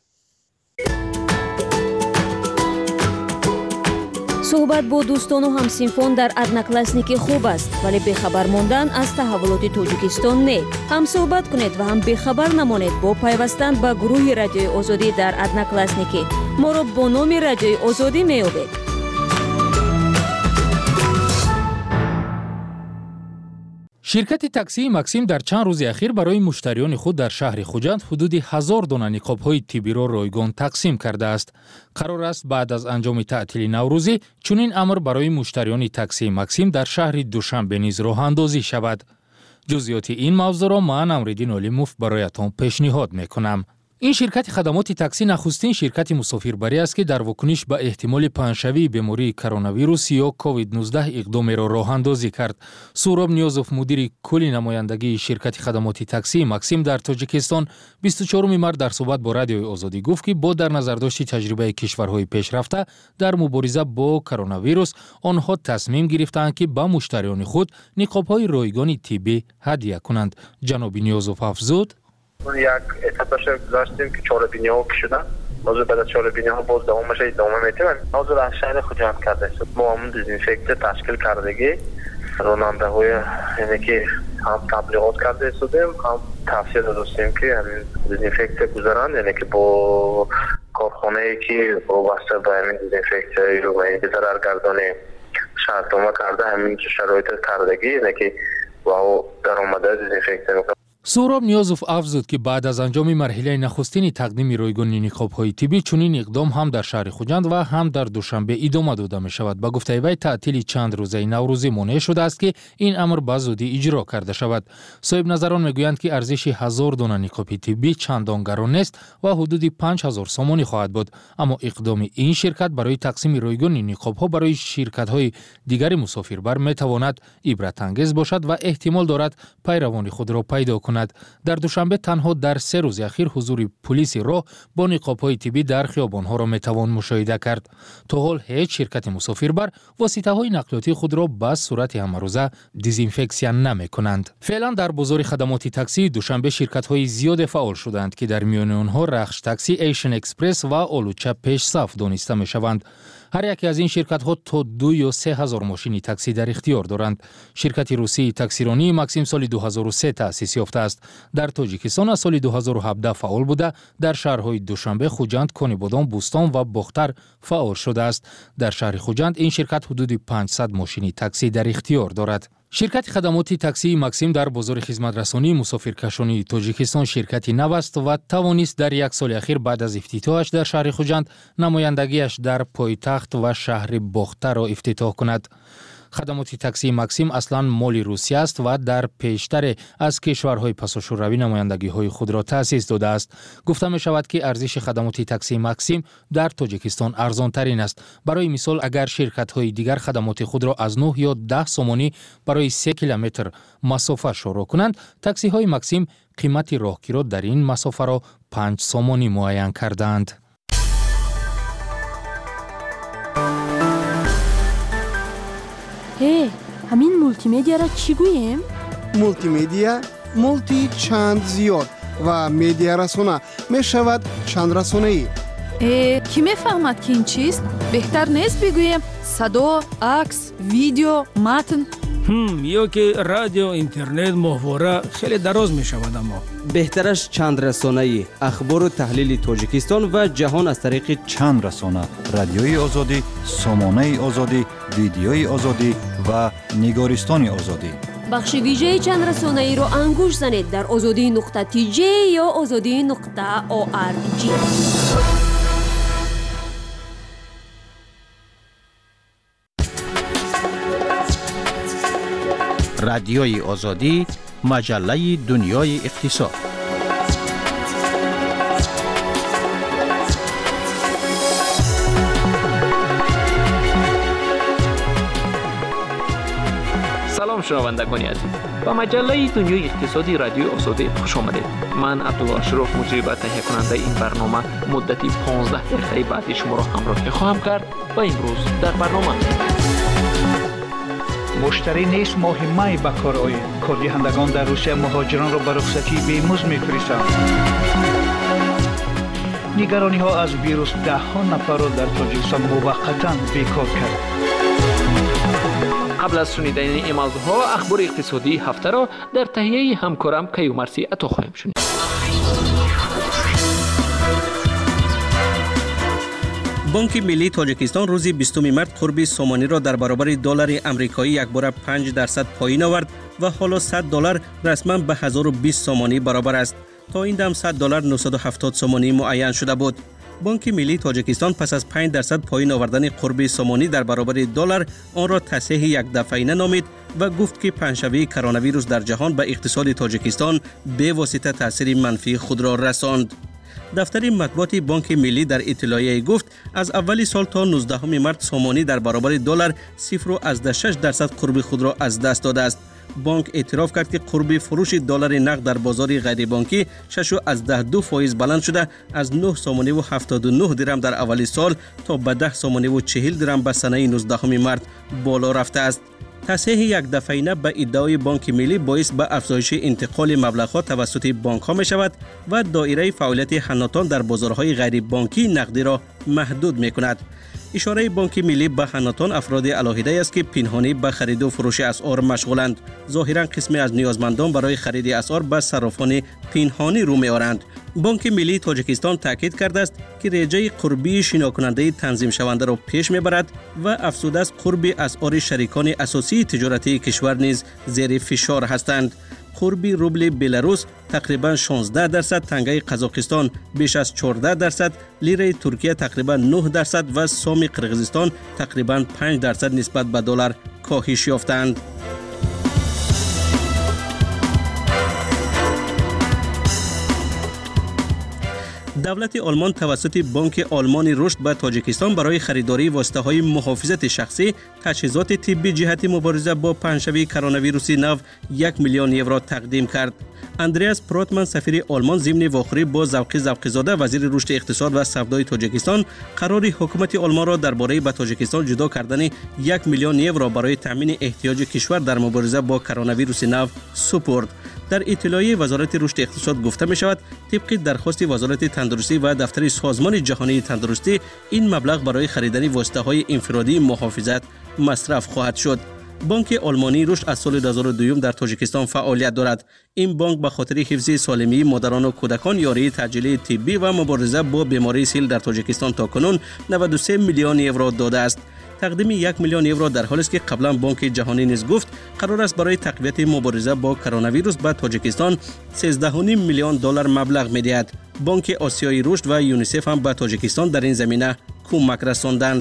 صحبت با دوستان و همسنفان در ادناکلاسنیکی خوب است، ولی بخبر ماندن از تحولات تاجیکستان نه. هم صحبت کنید و هم بخبر نمانید با پیوستن به گروه رادیوی آزادی در ادناکلاسنیکی. ما را با نام رادیوی آزادی میابید. شرکت تاکسی ماکسیم در چند روز اخیر برای مشتریان خود در شهر خوجند حدود هزار دانه نقاب‌های طبی را رایگان تقسیم کرده است. قرار است بعد از انجام تعطیل نوروزی چنین امر برای مشتریان تاکسی ماکسیم در شهر دوشنبه نیز راه اندازی شود. جزئیات این موضوع را من امردین علیموف برایتان پیشنهاد میکنم. این شرکت خدمات تاکسی نخستین شرکت مسافربری است که در واکنش به احتمال پنه‌شوی بیماری کرونا ویروس یا کووید نوزده اقدامی را راه اندازی کرد. سهراب نیازوف مدیر کلی نمایندگی شرکت خدمات تاکسی ماکسیم در تاجیکستان بیست و چهارم مارس در صحبت با رادیوی آزادی گفت که با در نظر داشت تجربه کشورهای پیشرفته در مبارزه با کرونا ویروس، آنها تصمیم گرفتند که به مشتریان خود نقاب‌های رایگان طبی هدیه کنند. جناب نیازوف افزود: یک اتفاقش گذاشتیم که چهار بینی ها کشیدن. موضوع بعد از چهار بینی ها باز دوامش ادامه میتیم. موضوع از شهر خوجند کرده است. ما همون دیزینفکت تشکیل کردگی راننده های یعنی که هم تبلیغات کرده استودیم، هم تفسیر داشتیم که همین دیزینفکت گذارند، یعنی که با کارخانه ای که وابسته به همین دیزینفکت و این ضرر گردانی شرط نامه کرده همین شرایط کردگی، یعنی که با درآمده دیزینفکت. سهراب نیازوف افزود که بعد از انجام مرحله نخستین تقدیم رایگان نقاب‌های طبی چنین اقدام هم در شهر خوجند و هم در دوشنبه ادامه داده می شود. با گفته وی تعطیل چند روزه نوروزی مانع شده است که این امر به زودی اجرا کرده شود. صاحب نظران میگویند که ارزش هزار دانه نقاب طبی چندان گران نیست و حدود پنج هزار سومانی خواهد بود، اما اقدام این شرکت برای تقسیم رایگان نقاب‌ها برای شرکت‌های دیگر مسافربر میتواند عبرت انگیز باشد و احتمال دارد پیروان خود را پیدا کند. در دوشنبه تنها در سه روز اخیر حضور پلیس راه با نقاب‌های طبی در خیابان‌ها را میتوان مشاهده کرد. تا حال هیچ شرکت مسافربر واسطه‌های نقلیاتی خود را به صورت همروزه دیزینفکسیون نمی‌کنند. فعلا در بازار خدمات تاکسی دوشنبه شرکت‌های زیاد فعال شدند که در میان آنها رخش تاکسی، ایشن اکسپرس و آلوچه پیش صف دانسته می‌شوند. هر یک از این شرکت‌ها تا دو یا سه هزار ماشین تاکسی در اختیار دارند. شرکت روسی تاکسیرانی ماکسیم سال دو هزار و سه تأسیس یافته است. در تاجیکستان از سال دو هزار و هفده فعال بوده. در شهرهای دوشنبه، خوجند، کانیبادان، بوستان و باختر فعال شده است. در شهر خوجند این شرکت حدود پانصد ماشین تاکسی در اختیار دارد. شرکت خدمات تاکسی ماکسیم در بازار خدمت رسانی مسافرکشانی تاجیکستان شرکتی نو است و توانست در یک سال اخیر بعد از افتتاحش در شهر خوجند نمایندگیش در پایتخت و شهر باختر را افتتاح کند. خدمات تاکسی ماکسیم اصلا مال روسیه است و در پیشتر از کشورهای پاساژوروی نمایندگی‌های خود را تأسیس داده است. گفته می شود که ارزش خدمات تاکسی ماکسیم در تاجیکستان ارزان ترین است. برای مثال اگر شرکت‌های دیگر خدمات خود را از نه یا ده سومانی برای سه کیلومتر مسافت شروع کنند، تاکسی‌های ماکسیم قیمت راهگیری در این مسافت را پنج سومانی معین کردند. هی، همین مولتی میدیا را چی گوییم؟ مولتی میدیا، مولتی چند زیاد و میدیا رسانه می شود چند رسانه ای. کی میفهمد که این چیست؟ بهتر نیست بگوییم صدا، عکس، ویدیو، متن. هم یا که رادیو اینترنت ماهواره خیلی دراز می شود. اما بهترش چند رسانه‌ای اخبار و تحلیل تاجیکستان و جهان از طریق چند رسانه: رادیوی آزادی، سامانه آزادی، ویدیوی آزادی و نگارستان آزادی. بخش ویژه چند رسانه‌ای رو انگوش زنید در آزادی نقطه تی جی یا آزادی نقطه او آر جی. رادیوی آزادی، مجله دنیای اقتصاد. سلام شنوندگان عزیز، با مجله دنیای اقتصادی رادیوی آزادی خوش آمدید. من عبدالله اشرف مجری و تهیه کننده این برنامه مدتی پانزده دقیقه بعد شما را همراهی خواهم کرد. و امروز در برنامه مشتری نیست ماه می به کار آید. کارگیرندگان در روسیه مهاجران را به رخصتی بیمزد می‌فرستند. نگرانی ها از ویروس ده ها نفر را در تاجیکستان موقتا بیکار کرد. قبل از شنیدن این موضوعها اخبار اقتصادی هفته را در تهیه همکارم کیومرثی عطا خواهیم شنید. بانک ملی تاجیکستان روز بیستم مارس قرب سامانی را در برابر دلار آمریکایی یک بار پنج درصد پایین آورد و حالا صد دلار رسما به هزار و بیست سامانی برابر است. تا این دم صد دلار نهصد و هفتاد سامانی معین شده بود. بانک ملی تاجیکستان پس از پنج درصد پایین آوردن قرب سامانی در برابر دلار آن را تصحیح یک دفعینه نامید و گفت که پنجشنبه کرونا ویروس در جهان به اقتصاد تاجیکستان به واسطه تاثیر منفی خود را رساند. دفتر مطبوعات بانک ملی در اطلاعیه گفت از اول سال تا نوزدهم مارس سامانی در برابر دلار صفر و از شش درصد قرب خود را از دست داده است. بانک اعتراف کرد که قرب فروش دلار نقد در بازار غیر بانکی شش و از ده دو فایز بلند شده از نه سامانی و هفتاد و نه درم در اول سال تا به ده سامانی و چهل درم به سنه نوزدهم مارس بالا رفته است. تصحیح یک دفعینه به ادعای بانک ملی باعث به افزایش انتقال مبلغ‌ها توسط بانک‌ها می شود و دایره فعالیت حناتان در بازارهای غیر بانکی نقدی را محدود می کند. اشاره بانک ملی به حناتان افراد علاهیده است که پنهانی به خرید و فروش اسعار مشغولند. ظاهراً قسمی از نیازمندان برای خرید اسعار به صرافان پنهانی رو می آورند. بانک ملی تاجیکستان تاکید کرده است که رجای قربی شناکننده تنظیم شونده را پیش میبرد و افزوده است قربی اسعار شریکان اساسی تجارتی کشور نیز زیر فشار هستند. قربی روبل بلاروس تقریبا شانزده درصد، تنگه قزاقستان بیش از چهارده درصد، لیره ترکیه تقریبا نه درصد و سام قرقیزستان تقریبا پنج درصد نسبت به دلار کاهش یافتند. دولت آلمان توسط بانک آلمان رشد به تاجیکستان برای خریداری واسطه‌های محافظت شخصی، تجهیزات طبی جهت مبارزه با پنجشنبه کرونا ویروس نو یک میلیون یورو تقدیم کرد. اندریاس پروتمن سفیر آلمان ضمن واخوری با زوقی زوقی‌زاده وزیر رشد اقتصاد و سودای تاجیکستان قرار حکومت آلمان را درباره به تاجیکستان جدا کردن یک میلیون یورو برای تامین احتیاج کشور در مبارزه با کرونا ویروس نو سپرد. در اطلاعیه وزارت رشد اقتصاد گفته می شود طبق درخواست وزارت تندرستی و دفتر سازمان جهانی تندرستی این مبلغ برای خریدن واسطه‌های انفرادی محافظت مصرف خواهد شد. بانک آلمانی رشد از سال دو هزار و دو در تاجیکستان فعالیت دارد. این بانک به خاطر حفظ سالمی مادران و کودکان یاری تجلیل طبی و مبارزه با بیماری سیل در تاجیکستان تاکنون نود و سه میلیون یورو داده است. تقدیم یک میلیون یورو در حالی است که قبلا بانک جهانی نیز گفت قرار است برای تقویت مبارزه با کرونا ویروس به تاجیکستان سیزده و نیم میلیون دلار مبلغ می‌دهد. بانک آسیایی رشد و یونیسف هم به تاجیکستان در این زمینه کمک رساندند.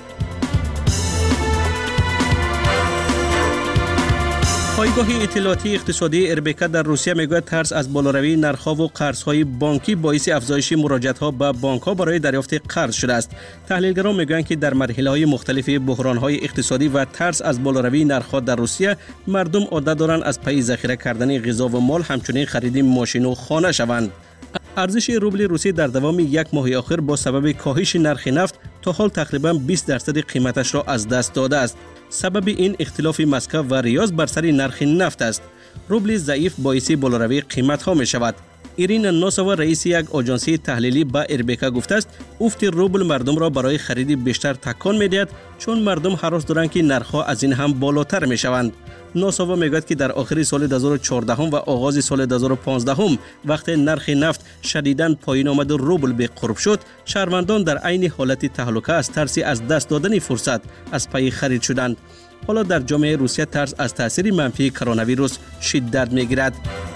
پایگاه اطلاعاتی اقتصادی اربکا در روسیه میگوید ترس از بالاروی نرخ‌ها و قرض‌های بانکی باعث افزایش مراجعت‌ها به بانک‌ها برای دریافت قرض شده است. تحلیلگران میگویند که در مرحله‌های مختلف بحران‌های اقتصادی و ترس از بالاروی نرخ‌ها در روسیه مردم عادت دارند از پی ذخیره کردن غذا و مال همچنین خرید ماشین و خانه شوند. ارزش روبل روسی در دوام یک ماه اخیر با سبب کاهش نرخ نفت تا حال تقریباً بیست درصد قیمتش را از دست داده است. سبب این اختلاف مسکو و ریاض بر سر نرخ نفت است. روبل ضعیف باعث بالاروی قیمت ها می شود. ایرین ناسوا رئیس یک آژانسی تحلیلی با اربکا گفته است افت روبل مردم را برای خرید بیشتر تکان می دهد چون مردم هراس دارند که نرخ ها از این هم بالاتر می شوند. ناساوا میگوید که در آخر سال دو هزار و چهارده و آغاز سال دو هزار و پانزده وقتی نرخ نفت شدیداً پایین آمد و روبل به قرب شد، شهروندان در عین حالت تهلکه از ترس از دست دادن فرصت از پی خرید شدند. حالا در جامعه روسیه ترس از تاثیر منفی کرونا ویروس شدت میگیرد.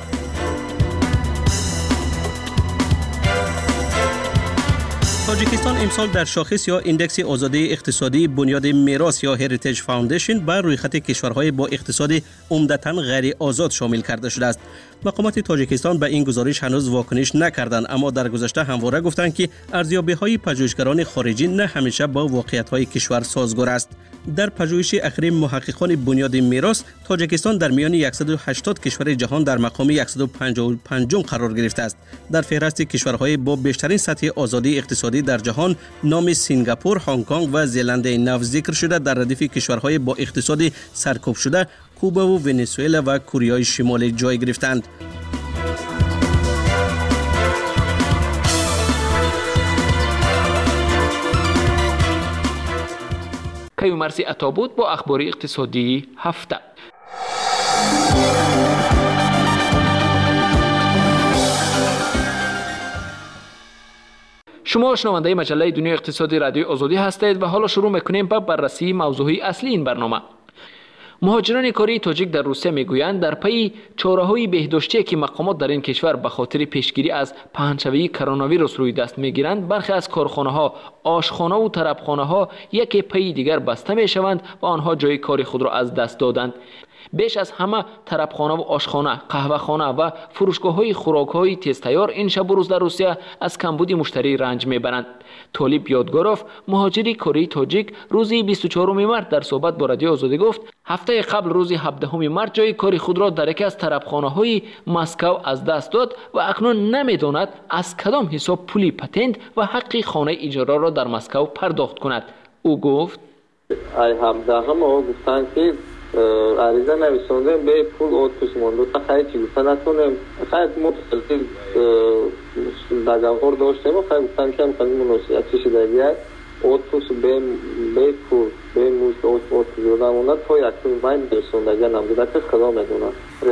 تاجیکستان امسال در شاخص یا ایندکس آزادی اقتصادی بنیاد میراث یا هریتیج فاوندیشن بر روی خط کشورهای با اقتصاد عمدتاً غیر آزاد شامل کرده شده است. مقامات تاجیکستان به این گزارش هنوز واکنش نکردند، اما در گذشته همواره گفتند که ارزیابی‌های پژوهشگران خارجی نه همیشه با واقعیت‌های کشور سازگار است. در پژوهش اخیر محققان بنیاد میراث، تاجیکستان در میان صد و هشتاد کشور جهان در مقام صد و پنجاه و پنج قرار گرفته است. در فهرست کشورهای با بیشترین سطح آزادی اقتصادی در جهان، نام سینگاپور، هنگ کنگ و زلاند نو ذکر شده. در ردیف کشورهای با اقتصاد سرکوب شده، کوبا و ونزوئلا و کره شمالی جای گرفتند. کیومرسی عطا بود با اخبار اقتصادی هفته. شما شنونده مجله دنیای اقتصادی رادیو آزادی هستید و حالا شروع میکنیم با بررسی موضوعی اصلی این برنامه. مهاجران کاری تاجیک در روسیه میگویند در پی چاره‌های بهداشتی که مقامات در این کشور به خاطر پیشگیری از پهنشوی کرونا ویروس روی دست میگیرند، برخی از کارخانه‌ها، آشخانه و طربخانه‌ها یکی پی دیگر بسته میشوند و آنها جای کار خود را از دست دادند. بیش از همه طربخانه و آشخانه، قهوه‌خانه و فروشگاه‌های خوراک‌های تیزتیار این شب و روز در روسیه از کمبود مشتری رنج میبرند. طالب یادگاروف، مهاجری کره تاجیک، روز بیست و چهارم مارس در صحبت با رادیو آزادی گفت هفته قبل روز هفدهم مارس جای کار خود را در یکی از طربخانه‌های مسکو از دست داد و اکنون نمی‌داند از کدام حساب پولی پتنت و حق خانه اجاره را در مسکو پرداخت کند. او گفت ای هفدهم گفتن که عریضه نویساندیم به پول آتوس مانده تا خیلی چی گفتن نکنیم خیلی متسلسل دقیقار داشتیم و خیلی گفتن که هم خیلی مناسبت چیشی دیگر آتوس به پول به موز آتوس زیاده مونده تا یکتون باید برسوندگی نموده کس خدا میدونه.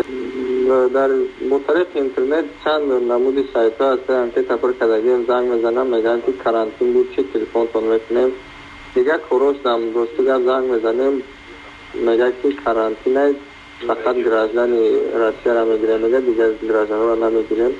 در مطرق اینترنت چند نمودی سایت ها هست که تفر کدگی زنگ میزنم میگن که کرانتین بود چه تلفن تان میکنیم دیگه کروش نم دوستی گم زنگ میزنیم میگه که کرانتینه فقط گراجدن روسیه را میگیره، میگه دیگه گراجدن را نمیگیریم.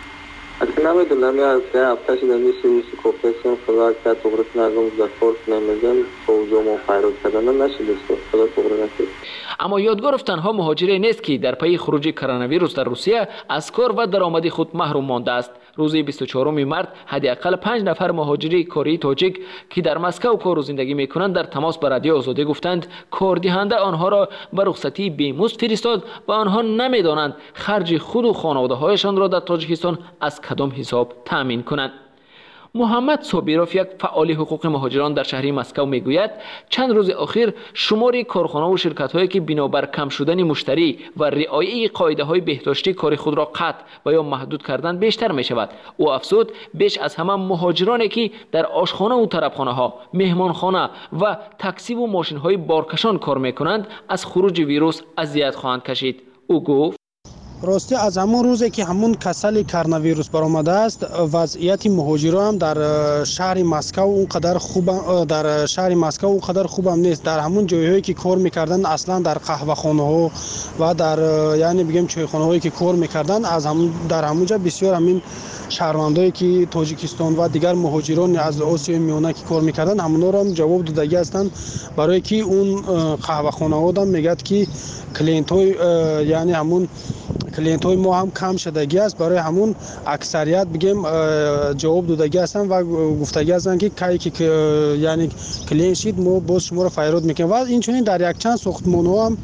اگه نمیدونم یا از که هفته شده میشه ایسی کوپیسیم خدا که تغرق نگم در فورس نمیگم فوزوم و فیروز کردن نشده خدا تغرق نشد. اما یادگاروف تنها مهاجری نیست که در پی خروج کرونا ویروس در روسیه از کار و درآمد خود محروم مانده است. روز بیست و چهارم مارس حداقل پنج نفر مهاجری کره تاجیک که در مسکو کار و زندگی میکنند در تماس با رادیو آزادی گفتند کاردهنده آنها را به رخصتی بیمزد فرستاد و آنها نمیدانند خرج خود و خانواده هایشان را در تاجیکستان از کدام حساب تامین کنند. محمد صابیروف، یک فعال حقوق مهاجران در شهر مسکو میگوید چند روز اخیر شمار کارخانه و شرکت هایی که بنابر کم شدن مشتری و رعایت قاعده های بهداشتی کار خود را قطع و یا محدود کردن بیشتر می شود. او افزود بیش از همه مهاجرانی که در آشخانه و طربخانه ها، مهمانخانه و تاکسی و ماشین های بارکشان کار می کنند از خروج ویروس اذیت خواهند کشید. او گفت راستی از همون روزی که همون کسل کرونا ویروس برآمده است وضعیت مهاجران هم در شهر مسکو اونقدر خوب در شهر مسکو اونقدر خوب هم نیست. در همون جایهایی که کار میکردن اصلا در قهوه خانه ها و در یعنی بگیم چای خانه هایی که کار میکردن از همون در همونجا بسیار همین شهروندایی که تاجیکستان و دیگر مهاجران از آسیا میانه که کار میکردن همونا رو هم جواب دادگی هستند برای که اون قهوه خانه ها هم میگد که کلینت های یعنی همون کلینت های ما هم کم شدگی است برای همون اکثریت بگیم جواب دادگی هستن و گفتگی هستن که کی که یعنی کلین شید ما باز شما رو فیرود میکنیم و این چنین در یک چند ساختمان ها هم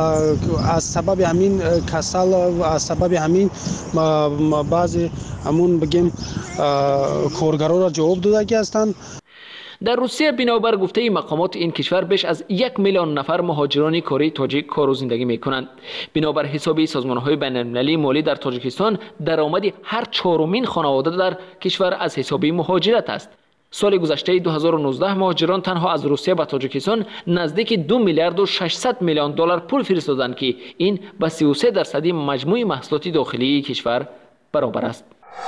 از سبب همین کسل و از سبب همین بعضی همون بگیم کارگران را جواب دادگی هستن. در روسیه بنابر گفته مقامات این کشور بیش از یک میلیون نفر مهاجران کره تاجیک کار و زندگی میکنند. بنابر حساب سازمان‌های بین‌المللی مالی در تاجیکستان درآمد هر چهارمین خانواده در کشور از حساب مهاجرت است. سال گذشته دو هزار و نوزده مهاجران تنها از روسیه به تاجیکستان نزدیک دو میلیارد و ششصد میلیون دلار پول فرستادند که این به سی و سه درصدی مجموع محصولات داخلی کشور برابر است.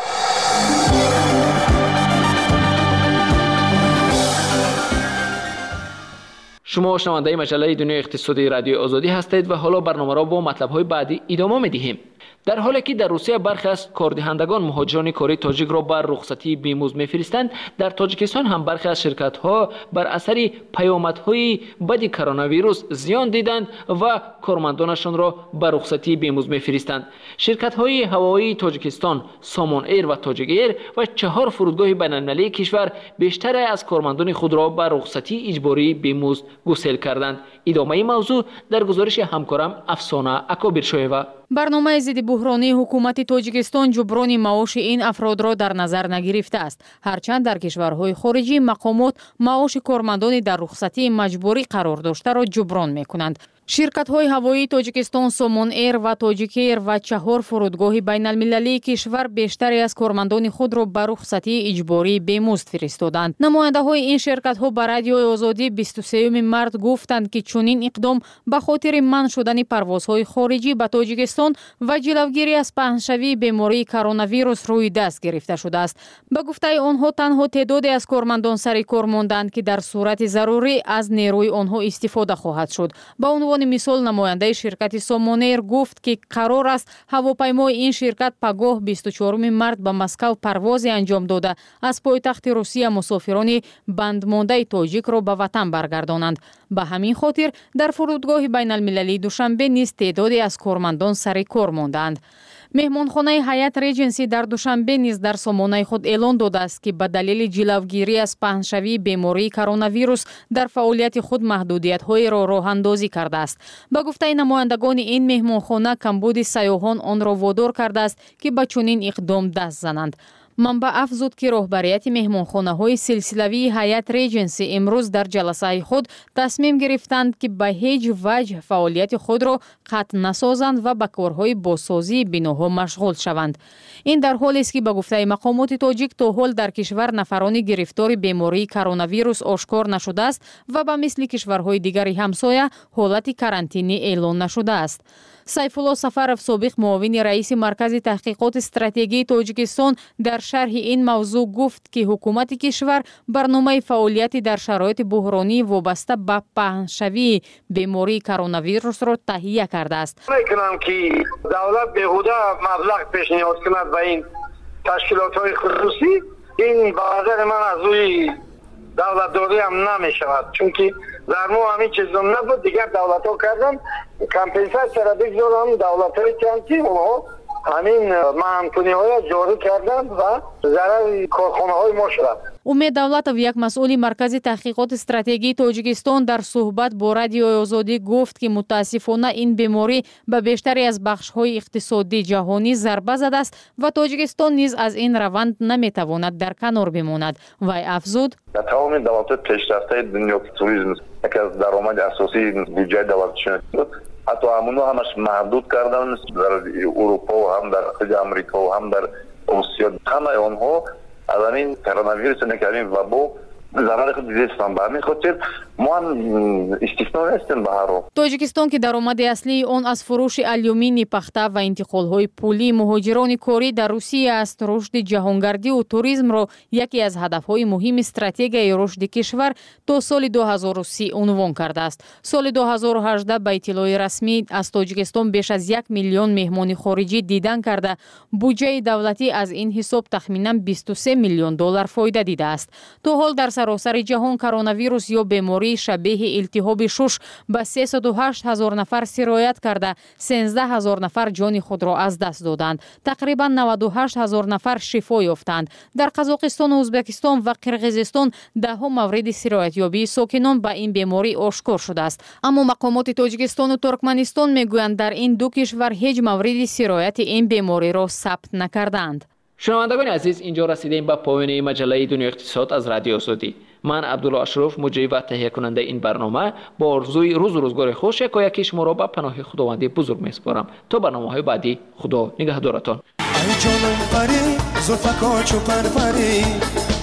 شما شنونده مجله دنیای اقتصادی رادیو آزادی هستید و حالا برنامه را با مطلب‌های بعدی ادامه می‌دهیم. در حالی که در روسیه برخی از کاردهندگان مهاجران کاری تاجیک را بر رخصتی بیمزد می‌فرستند، در تاجیکستان هم برخی از شرکت‌ها بر اثر پیامدهای بد کرونا ویروس زیان دیدند و کارمندانشان را بر رخصتی بیمزد می‌فرستند. شرکت‌های هوایی تاجیکستان، سامان ایر و تاجیک ایر و چهار فرودگاه بین‌المللی کشور بیشتر از کارمندان خود را بر رخصتی اجباری بیمزد گسیل کردند. ادامه موضوع در گزارش همکارم افسانه اکابرشویوا. برنامه ضد بحرانی حکومت تاجیکستان جبران معاش این افراد را در نظر نگرفته است. هرچند در کشورهای خارجی مقامات معاش کارمندان در رخصتی مجبوری قرار داشته را جبران می‌کنند. شرکت‌های هوایی تاجیکستان، سامان ایر و تاجیک ایر و چهار فرودگاه بین‌المللی کشور بیشتری از کارمندان خود را به رخصتی اجباری بیمزد فرستادند. نماینده‌های این شرکت‌ها به رادیو آزادی بیست و سوم مارس گفتند که چنین اقدام به خاطر منع شدن پروازهای خارجی به تاجیکستان و جلوگیری از پهن‌شوی بیماری کرونا ویروس روی دست گرفته شده است. به گفته آنها تنها تعدادی از کارمندان سر کار ماندند که در صورت ضروری از نیروی آنها استفاده خواهد شد. با عنوان مثال نماینده شرکت سامان ایر گفت که قرار است هواپیمای این شرکت پگاه بیست و چهارم مارس به مسکو پروازی انجام داده از پایتخت روسیه مسافران بندمانده تاجیک را به وطن برگردانند. به همین خاطر در فرودگاه بین المللی دوشنبه نیز تعدادی از کارمندان سر کار ماندند. مهمانخانه هیات ریجنسی در دوشنبه نیز در سامانه خود اعلان داده است که به دلیل جلوگیری از پهن‌شوی بیماری کرونا ویروس در فعالیت خود محدودیت‌های را راه اندازی کرده است. به گفته نمایندگان این مهمانخانه کمبود سیاحان آن را وادار کرده است که به چنین اقدام دست زنند. منبع افزود که راهبریت مهمانخانه‌های سلسله‌ای هیات ریجنسی امروز در جلسه خود تصمیم گرفتند که به هیچ وجه فعالیت خود را قطع نسازند و به کارهای بازسازی بناها مشغول شوند. این در حالی است که به گفته مقامات تاجیک تا حال در کشور نفران گرفتار بیماری کرونا ویروس آشکار نشده است و به مثل کشورهای دیگر همسایه حالت کرانتینی اعلان نشده است. سیفالله سفرов سابق معاون رئیس مرکز تحقیقات استراتژی تاجیکستان در شرح این موضوع گفت که حکومت کشور برنامه فعالیت در شرایط بحرانی وابسته به پهن‌شوی بیماری کرونا ویروس را تهیه کرده است. می‌کنم که دولت بیهوده مبلغ پیشنهاد کند به این تشکیلات‌های خصوصی، این به نظر من از روی دولت داری هم نمی شود، چون که در ما همین چیز نبود. دیگر دولت ها کردن کمپنساسیون را بگذارن دولت های چندی اونها همین مهمتونی های جاری کردن و ضرر کارخانه های ما شد. امید دولتов یک مسئول مرکز تحقیقات استراتژی تاجیکستان در صحبت با رادیو آزادی گفت که متاسفانه این بیماری به بیشتری از بخش‌های اقتصادی جهانی ضربه زده است و تاجیکستان نیز از این روند نمیتواند در کنار بماند. وی افزود: در تمام دولت‌های پیشرفته دنیا توریسم یکی از درآمد اساسی بودجه دولتشون بود. حتی همونها همش محدود کردن در اروپا و هم در خلیج آمریکا و هم در آسیا. همه آنها از این کرونا ویروس نکردیم و با ضرر خود دیدستان برمی خاطر ما هم استثنا هستیم به هر حال. تاجیکستان که درآمد اصلی آن از فروش آلومینی پخته و انتقال‌های پولی مهاجران کاری در روسیه است، رشد جهانگردی و توریسم را یکی از هدف‌های مهم استراتژی رشد کشور تا سال دو هزار و سی عنوان کرده است. سال دو هزار و هجده به اطلاع رسمی از تاجیکستان بیش از یک میلیون مهمان خارجی دیدن کرده، بودجه دولتی از این حساب تخمیناً بیست و سه میلیون دلار فایده دیده است. تا حال در سراسر جهان کرونا ویروس یا بیماری شبیه التهاب شش به سیصد و هشت هزار نفر سرایت کرده، سیزده هزار نفر جان خود را از دست دادند. تقریبا نود و هشت هزار نفر شفا یافتند. در قزاقستان و ازبکستان و قرقیزستان ده ها مورد سرایت یابی ساکنان به این بیماری آشکار شده است. اما مقامات تاجیکستان و ترکمنستان میگویند در این دو کشور هیچ مورد سرایت این بیماری را ثبت نکردند. شنوندگان عزیز، اینجا رسیدیم به پایان مجله دنیای اقتصاد از رادیو آزادی. من عبدالله اشرف مجری و تهیه کننده این برنامه با آرزوی روز و روزگار خوش یکایک شما را به پناه خداوند بزرگ میسپارم. تا برنامه‌های بعدی، خدا نگهدارتان.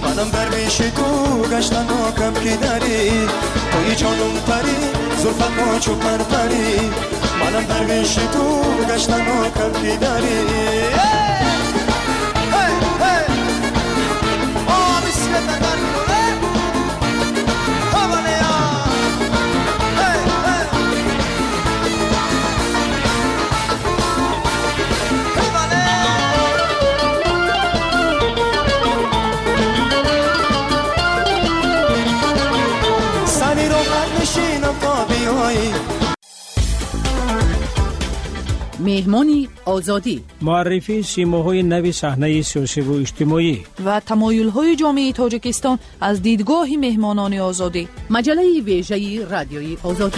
منم درویش تو گشتن آکم که داری توی جانم پری زلفت ما چوب پری منم درویش تو گشتن آکم که داری مهمانی آزادی معرفی سیماهای نو صحنه سیاسی و اجتماعی و تمایل‌های جامعه تاجیکستان از دیدگاه مهمانان آزادی مجله ویژه رادیوی آزادی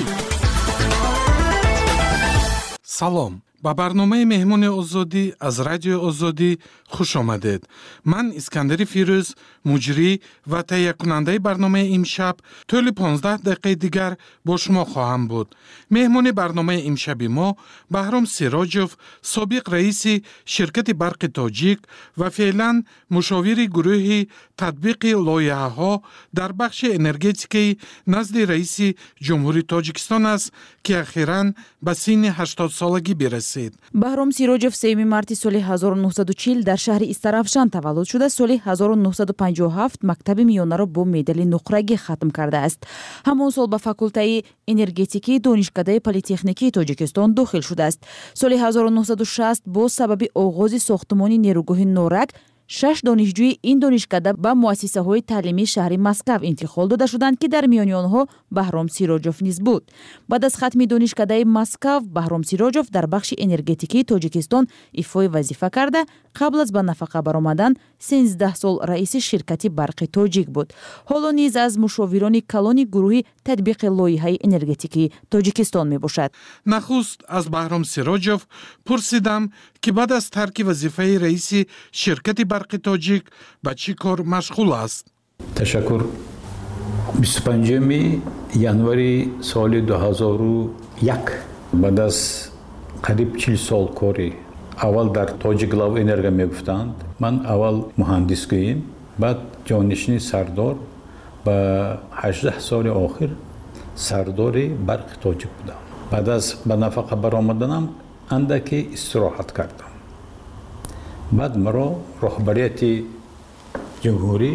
سلام ба барномаи меҳмони озодӣ аз радиои озодӣ хуш омадед. Ман Искандари Фирӯз, муҷрӣ ва таҳиякунандаи барномаи имшаб тӯли понздаҳ дақиқаи дигар бо шумо хоҳам буд. Меҳмони барномаи имшаби мо Баҳром Сироҷов, собиқ раиси ширкати барқи тоҷик ва феълан мушовири гурӯҳи татбиқи лоиҳаҳо дар бахши энергетикаи назди раиси ҷумҳури Тоҷикистон аст, ки ахиран ба синни ҳаштодсолагӣ бирасид. Баҳром Сироҷов сеюми марти соли ҳазору нуҳсаду чил дар шаҳри Истарафшан таваллуд шуда, соли ҳазору нуҳсаду панҷоҳу ҳафт мактаби миёнаро бо медали нуқрагӣ хатм кардааст. Ҳамон сол ба факултаи энергетикии донишкадаи политехникии Тоҷикистон дохил шудааст. Соли ҳазору нуҳсаду шаст бо сабаби оғози сохтмони нерӯгоҳи норак шаш донишҷӯи ин донишкада ба муассисаҳои таълимии шаҳри Москав интиқол дода шуданд, ки дар миёни онҳо Баҳром Сироҷов низ буд. Баъд аз хатми донишкадаи Москав, Баҳром Сироҷов дар бахши энергетикии Тоҷикистон ифои вазифа карда, қабл аз ба нафақа баромадан сенздаҳ сол раиси ширкати барқи тоҷик буд. ҳоло низ аз мушовирони калони гурӯҳи татбиқи лоиҳаи энергетикии Тоҷикистон мебошад. Нахуст аз Баҳром Сироҷов пурсидам, ки баъд аз тарки вазифаи раиси ширкати барқи тоҷик ба чӣ кор машғул аст? Ташаккур. бисту панҷуми январи соли дуҳазору як баъд аз қариб чил сол кори аввал дар Тоҷиклав энерго мегуфтанд. Ман аввал муҳандисгӯем, баъд ҷонишини сардор, ба ҳаждаҳ соли охир сардори барқи тоҷик будам. баъд аз ба нафақа баромаданам андаке истироҳат кардам. баъд маро роҳбарияти ҷумҳурӣ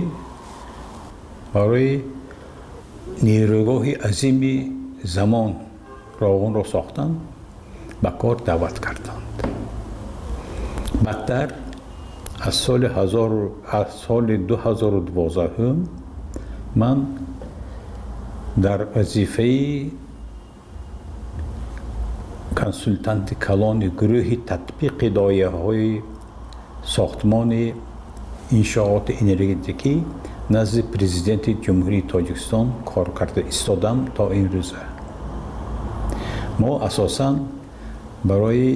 барои нерӯгоҳи азими замон роғунро сохтанд, ба кор даъват карданд. баъдтар аз соли соли дуҳазору дувоздаҳум ман дар вазифаи консултанти калони гурӯҳи татбиқи лоиҳаҳои сохтмони иншооти энергетикӣ назди президенти ҷумҳурии Тоҷикистон кор карда истодам то имрӯза. мо асосан барои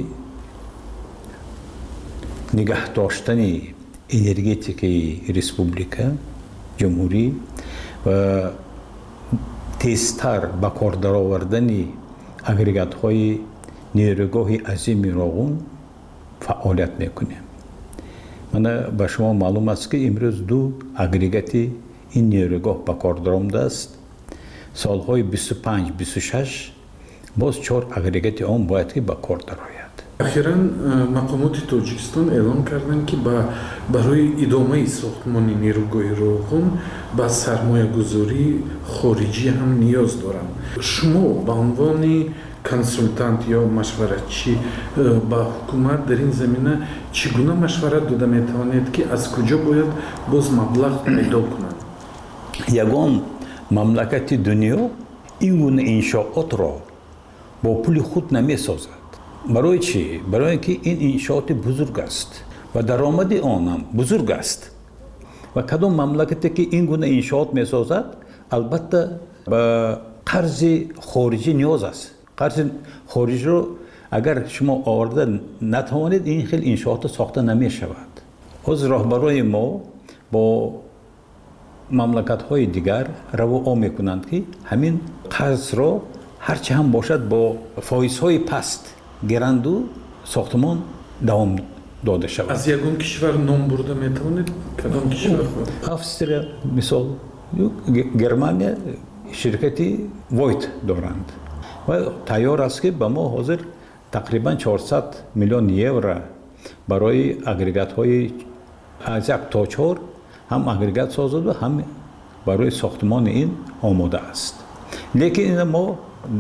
нигоҳ доштани энергетикаи республика ҷумҳурӣ ва тезтар ба кор даровардани агрегатҳои нерӯгоҳи азими роғун фаъолият мекунем. мана ба шумо маълум аст, ки имрӯз ду агрегати ин нерӯгоҳ ба кор даромадааст. солҳои бисту панҷ бисту шаш боз чор агрегати он бояд ки ба кор дарояд. ахиран мақомоти Тоҷикистон эълон карданд, ки ба барои идомаи сохтмони нерӯгоҳи роғун ба сармоягузории хориҷӣ ҳам ниёз доранд. шумо ба унвони консултант ё машваратчӣ ба ҳукумат дар ин замина чӣ гуна машварат дода метавонед, ки аз куҷо бояд боз маблағ пайдо кунанд? ягон мамлакати дунё ин гуна иншоотро бо пули худ намесозад. барои чӣ? барое ки ин иншооти бузург аст ва даромади он ҳам бузург аст. ва кадом мамлакате ки ин гуна иншоот месозад, албатта ба қарзи хориҷӣ ниёз аст. қарзи хориҷиро агар шумо оварда натавонед, ин хел иншоото сохта намешавад. ҳозир роҳбарои мо бо мамлакатҳои дигар равоо мекунанд, ки ҳамин қарзро ҳарчи ҳам бошад бо фоизҳои паст гиранду сохтмон давом дода шавад. аз ягон кишвар ном бурда метавонед кадом кишвар? австрия мисол, германия ширкати войт доранд ва тайёр аст ки ба мо ҳозир тақрибан чорсад миллион евро барои агрегатҳои аз як то чор ҳам агрегат созад ва ҳам барои сохтмони ин омода аст. лекин ина мо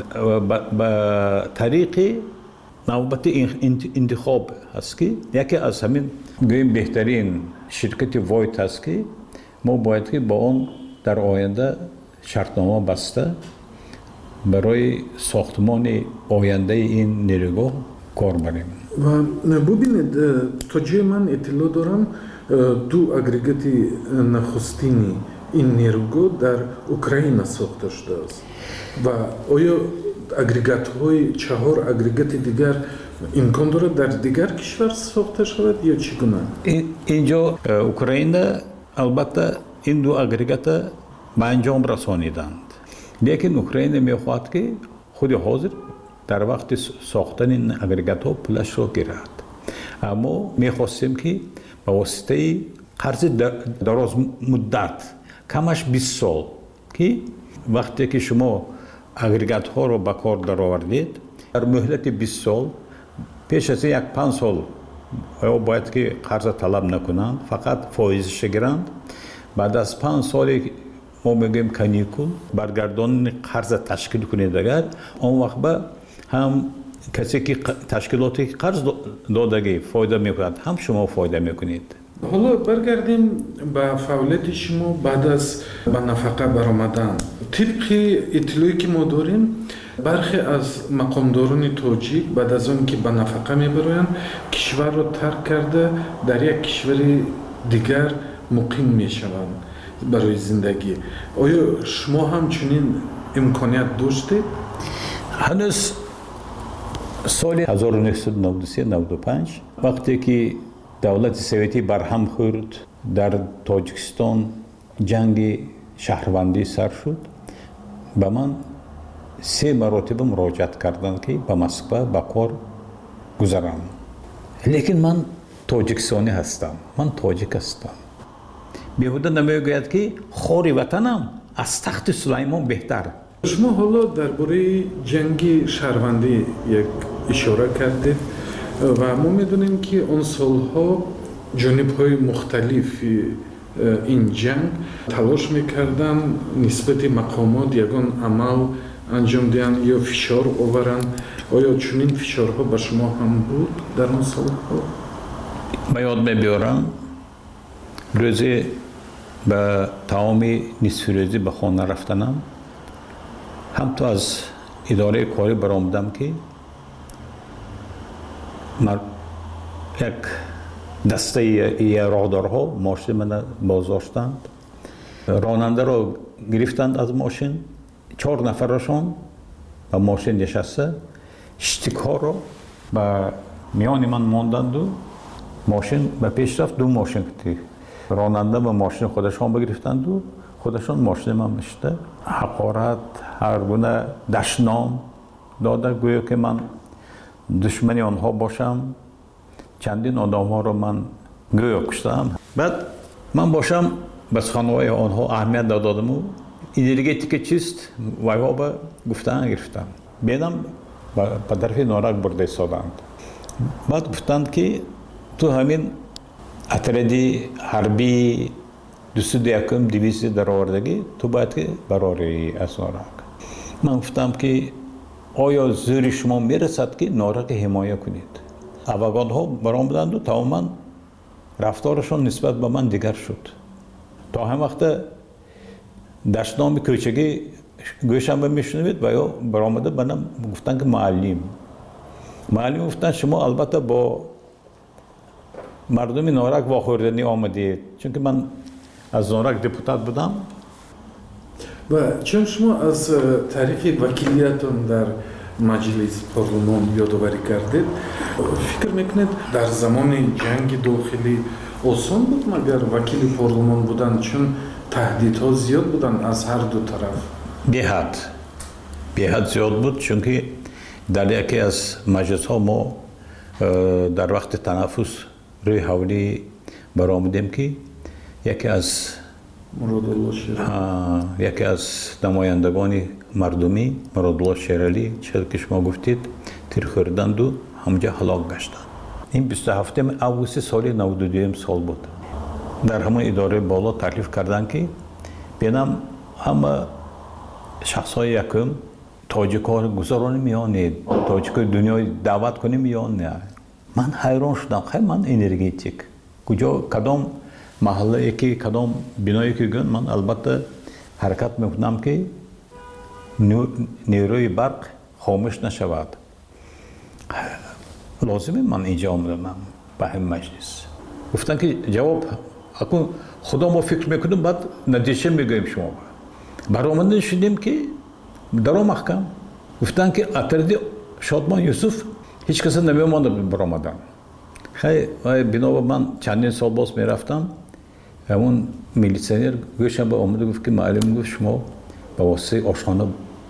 ба тариқи навбати интихоб ҳаст ки яке аз ҳамин гӯем беҳтарин ширкати войт ҳаст ки мо бояд ки ба он дар оянда шартнома баста барои сохтмони ояндаи ин нерӯгоҳ кор барем. ва бубинед то ҷое ман иттилоъ дорам ду агрегати нахустини ин нерӯгоҳ дар украина сохта шудааст ва оё агрегатҳои чаҳор агрегати дигар имкон дорад дар дигар кишвар сохта шавад ё чӣ гуна? инҷо украина албатта ин ду агрегата ба анҷом расониданд, лекин украина мехоҳад ки худи ҳозир дар вақти сохтани агрегатҳо пулашро гирад. аммо мехостем ки ба воситаи қарзи дарозмуддат камаш бист сол ки вақте ки шумо агрегатҳоро ба кор даровардед дар муҳлати бист сол пеш аз як панҷ сол ё бояд ки қарза талаб накунанд, фақат фоизаша гиранд. баъд аз панҷ соли мо мегӯем каникул баргардонини қарза ташкил кунед агар он вақт ба ҳам касе ки ташкилоте ки қарз додагӣ фоида мекунад ҳам шумо фоида мекунед. ҳоло баргардем ба фаъолияти шумо баъд аз ба нафақа баромадан. тибқи иттилоъе ки мо дорем бархе аз мақомдорони тоҷик баъд аз он ки ба нафақа мебароянд кишварро тарк карда дар як кишвари дигар муқим мешаванд барои зиндагӣ. оё шумо ҳам чунин имконият доштед? ҳанӯз соли ҳазору нуҳсаду навду се навду панҷ вақте ки давлати советӣ барҳам хӯрд дар тоҷикистон ҷанги шаҳрвандӣ сар шуд, ба ман се маротиба муроҷиат карданд ки ба Москва ба кор гузарам. лекин ман тоҷикистонӣ ҳастам, ман тоҷик ҳастам. беҳуда намегӯяд ки хори ватанам аз тахти Сулаймон беҳтар. шумо ҳоло дар бораи ҷанги шаҳрвандӣ як ишора кардед ва мо медонем ки он солҳо ҷонибҳои мухталифи ин ҷанг талош мекарданд нисбати мақомот ягон амал анҷом диҳанд ё фишор оваранд. оё чунин фишорҳо ба шумо ҳам буд дар он солҳо? ба ёд мебиёрам рӯзе ба таоми нисфирӯзӣ ба хона рафтанам ҳамто аз идораи корӣ баромадам ки як дастаи роҳдорҳо мошини мана боздоштанд, ронандаро гирифтанд аз мошин, чор нафарашон ба мошин нишаста штикҳоро ба миёни ман монданду мошин ба пеш рафт. ду мошин ронанда ба мошини худашон бигирифтанду худашон мошини ман мешта ҳақорат ҳар гуна дашном дода гӯё ки ман душмани онҳо бошам. чандин одамҳоро ман гӯё куштам. баъд ман бошам ба суханҳои онҳо аҳамият додаму энергетика чист вайҳо гуфтан гирифтам. бинам ба тарафи норак бурда истоданд. баъд гуфтанд ки ту ҳамин атради ҳарбии дусуду якум дивизия даровардагӣ ту бояд ки барории аз норак. ман гуфтам ки оё зӯри шумо мерасад ки нораки ҳимоя кунед? аввагонҳо баромаданду тамоман рафторашон нисбат ба ман дигар шуд. то ҳам вақта даштноми кӯчагӣ гӯшанба мешунавед ва ё баромада бана гуфтанд ки муаллим. муаллим гуфтанд шумо албатта бо мардуми норак вохӯрданӣ омадед, чунки ман аз норак депутат будам. ва чун шумо аз таърихи вакилиятон дар маҷлис парлумон ёдоварӣ кардед, фикр мекунед дар замони ҷанги дохилӣ осон буд магар вакили парлумон будан, чун таҳдидҳо зиёд буданд аз ҳар ду тараф? беҳад беҳад зиёд буд, чунки дар яке аз маҷлисҳо мо дар вақти танаффус روی حوالی برآمدیم که یکی از یکی از نمایندگان مردمی مرادالله شیرالی چیزی که شما گفتید تیر خوردند و همونجا هلاک گشتند. این بیست و هفتم آگوست سال نود و دو سال بود. در همون اداره بالا تکلیف کردند که بینم همه شخصای یکم تاجیک‌ها گذرانی میانید، تاجیک‌های دنیای دعوت کنیم میان نه. من حیران شدم، خیلی من انرژیتیک. کجا کدام محله که کدام بنایی که گن من البته حرکت میکنم که نیروی برق خاموش نشود. لازمه من اینجا آمدم به همین مجلس. گفتن که جواب اکنون خدا ما فکر میکنیم بعد نتیجه میگویم شما. برآمده شدیم که در محکم گفتن که اطرد شادمان یوسف هیچ کسی نمی‌آمد برآمدن. خیلی بنا به من چندین سال باز میرفتم همون میلیسیونر گوشم به آمده گفت که معلم گفت شما با واسه آشانه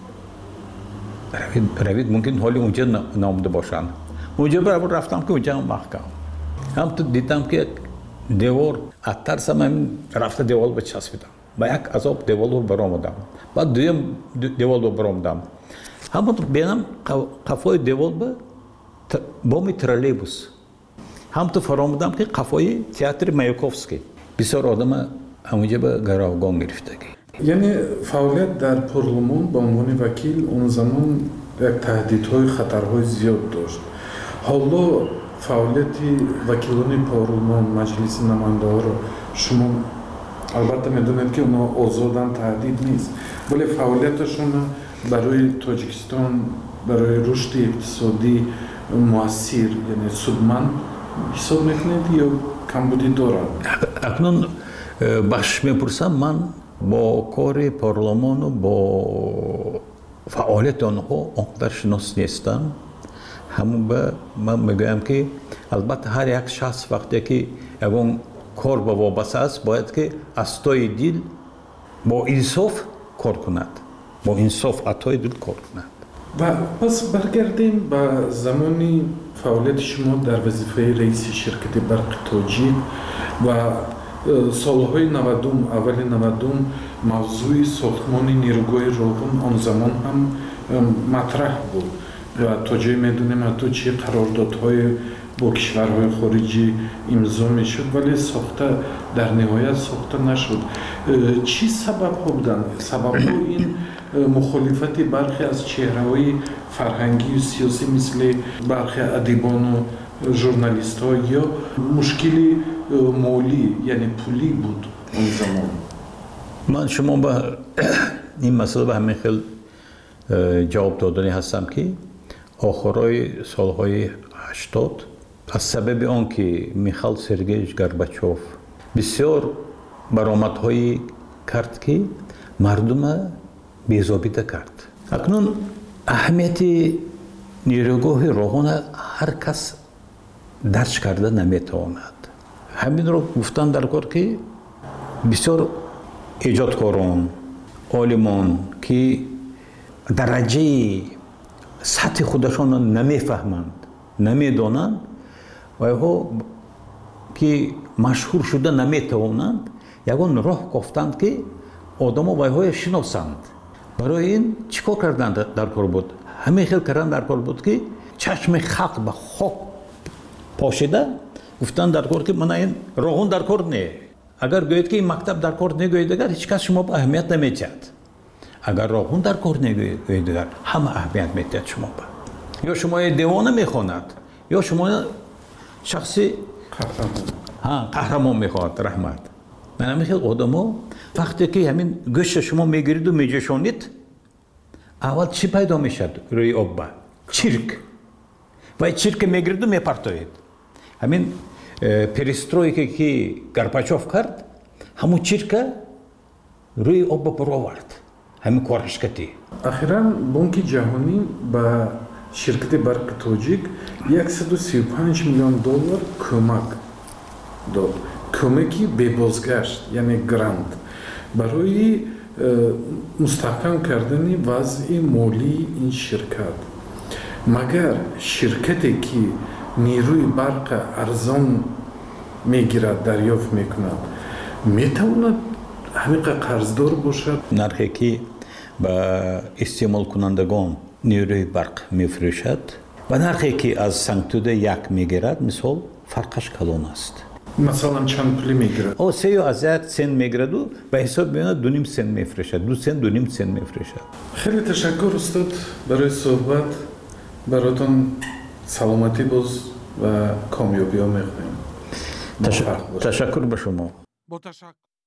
روید ممکن حالی اونجا نامده باشن. اونجا برای رفتم که اونجا محکم هم تو دیدم که دیوار اترسم هم رفته دیوار به چسبیدم با یک عذاب دیوار رو برآمدم بعد دویم دیوار رو برآمدم همون بینم قفای دیوار به بامی ترالیبوس هم تو فرامودم که قفای تئاتر مایاکوفسکی بسیار آدم همونجا به گروگان گرفتگی. یعنی فعالیت در پارلمان به عنوان وکیل اون زمان یک تهدیدهای خطرهای زیاد داشت. حالا فعالیت وکیلان پارلمان مجلس نماینده ها رو شما البته میدونید که اونا آزادن تهدید نیست ولی فعالیتشون برای تاجیکستان برای رشد اقتصادی مؤثر یعنی سودمند حساب میکنید یا کمبودی دارد؟ اکنون بخش میپرسم من با کار پارلمان و با فعالیت آنها آنقدر شناس نیستم. همون به من میگویم که البته هر یک شخص وقتی که اون کار با وابسته است باید که از توی دل با انصاف کار کند با انصاف عطای دل کار کند. و پس برگردیم به زمانی فعالیت شما در وظیفه رئیس شرکت برق تاجیک و سالهای نودم اول نودم موضوع ساختمان نیروگاه روغن آن زمان هم مطرح بود و تا جایی میدونیم حتی چه قراردادهای با کشورهای خارجی امضا میشد ولی ساخته در نهایت ساخته نشد. چی سبب ها بودن؟ سبب ها این مخالفت برخی از چهره‌های فرهنگی و سیاسی مثل برخی ادیبان و ژورنالیست ها یا مشکلی مالی یعنی پولی بود اون زمان؟ من شما به این مسئله به همین خیلی جواب دادنی هستم که آخرای سالهای هشتاد از سبب آنکه میخائیل سرگییویچ گورباچوف بسیار برآمدهایی کرد که مردم بی‌ضابطه کرد. اکنون اهمیت نیروگاه روغن هر کس درک کرده نمیتواند. همین رو گفتن در کار که بسیار ایجادکاران عالمان که درجه سطح خودشان نمیفهمند نمیدانند و ها که مشهور شده نمیتوانند یگان راه گفتند که آدم ها های شناسند. برای این چیکار کردند در کار بود؟ همه خیلی کردن در کار بود که چشم خلق به خاک پاشیده گفتن در کار که من این روغن در کار نه. اگر گوید که این مکتب در کار نگوید اگر هیچ کس شما به اهمیت نمیدهد. اگر روغن در کار نگوید اگر همه اهمیت میدهد شما به. یا شما دیوانه میخواند یا شما شخصی ها قهرمان میخواد رحمت. من همین خیلی آدما وقتی که همین گوشت شما میگیرید و میجوشانید اول چی پیدا میشد روی آب؟ چرک. و چرک میگیرید و میپرتوید. همین پریسترویکی که گورباچوف کرد همون چرک روی آب برآورد. همین کارش کردی. اخیراً بانک جهانی با شرکت برق تاجیک صد و سی و پنج میلیون دلار کمک داد. کمکی به بازگشت یعنی گرانت برای مستحکم کردن وضع مالی این شرکت. مگر شرکتی که نیروی برق ارزان мегирад дарёфт мекунад метавонад ҳамиқа қарздор бошад? нархе ки ба истеъмолкунандагон нерӯи барқ мефурӯшад ва нархе ки аз сангтуда як мегирад мисол фарқаш калон аст. Масалан чанд пули мегирад? о се ё аз як сент мегираду ба ҳисоб меёнад ду ним сент мефурӯшад, ду сент ду ним сент мефурӯшад. хеле ташаккур устод барои суҳбат. баротон саломатӣ боз ва комёбиҳо мехоҳем. ташаккур ба шумо.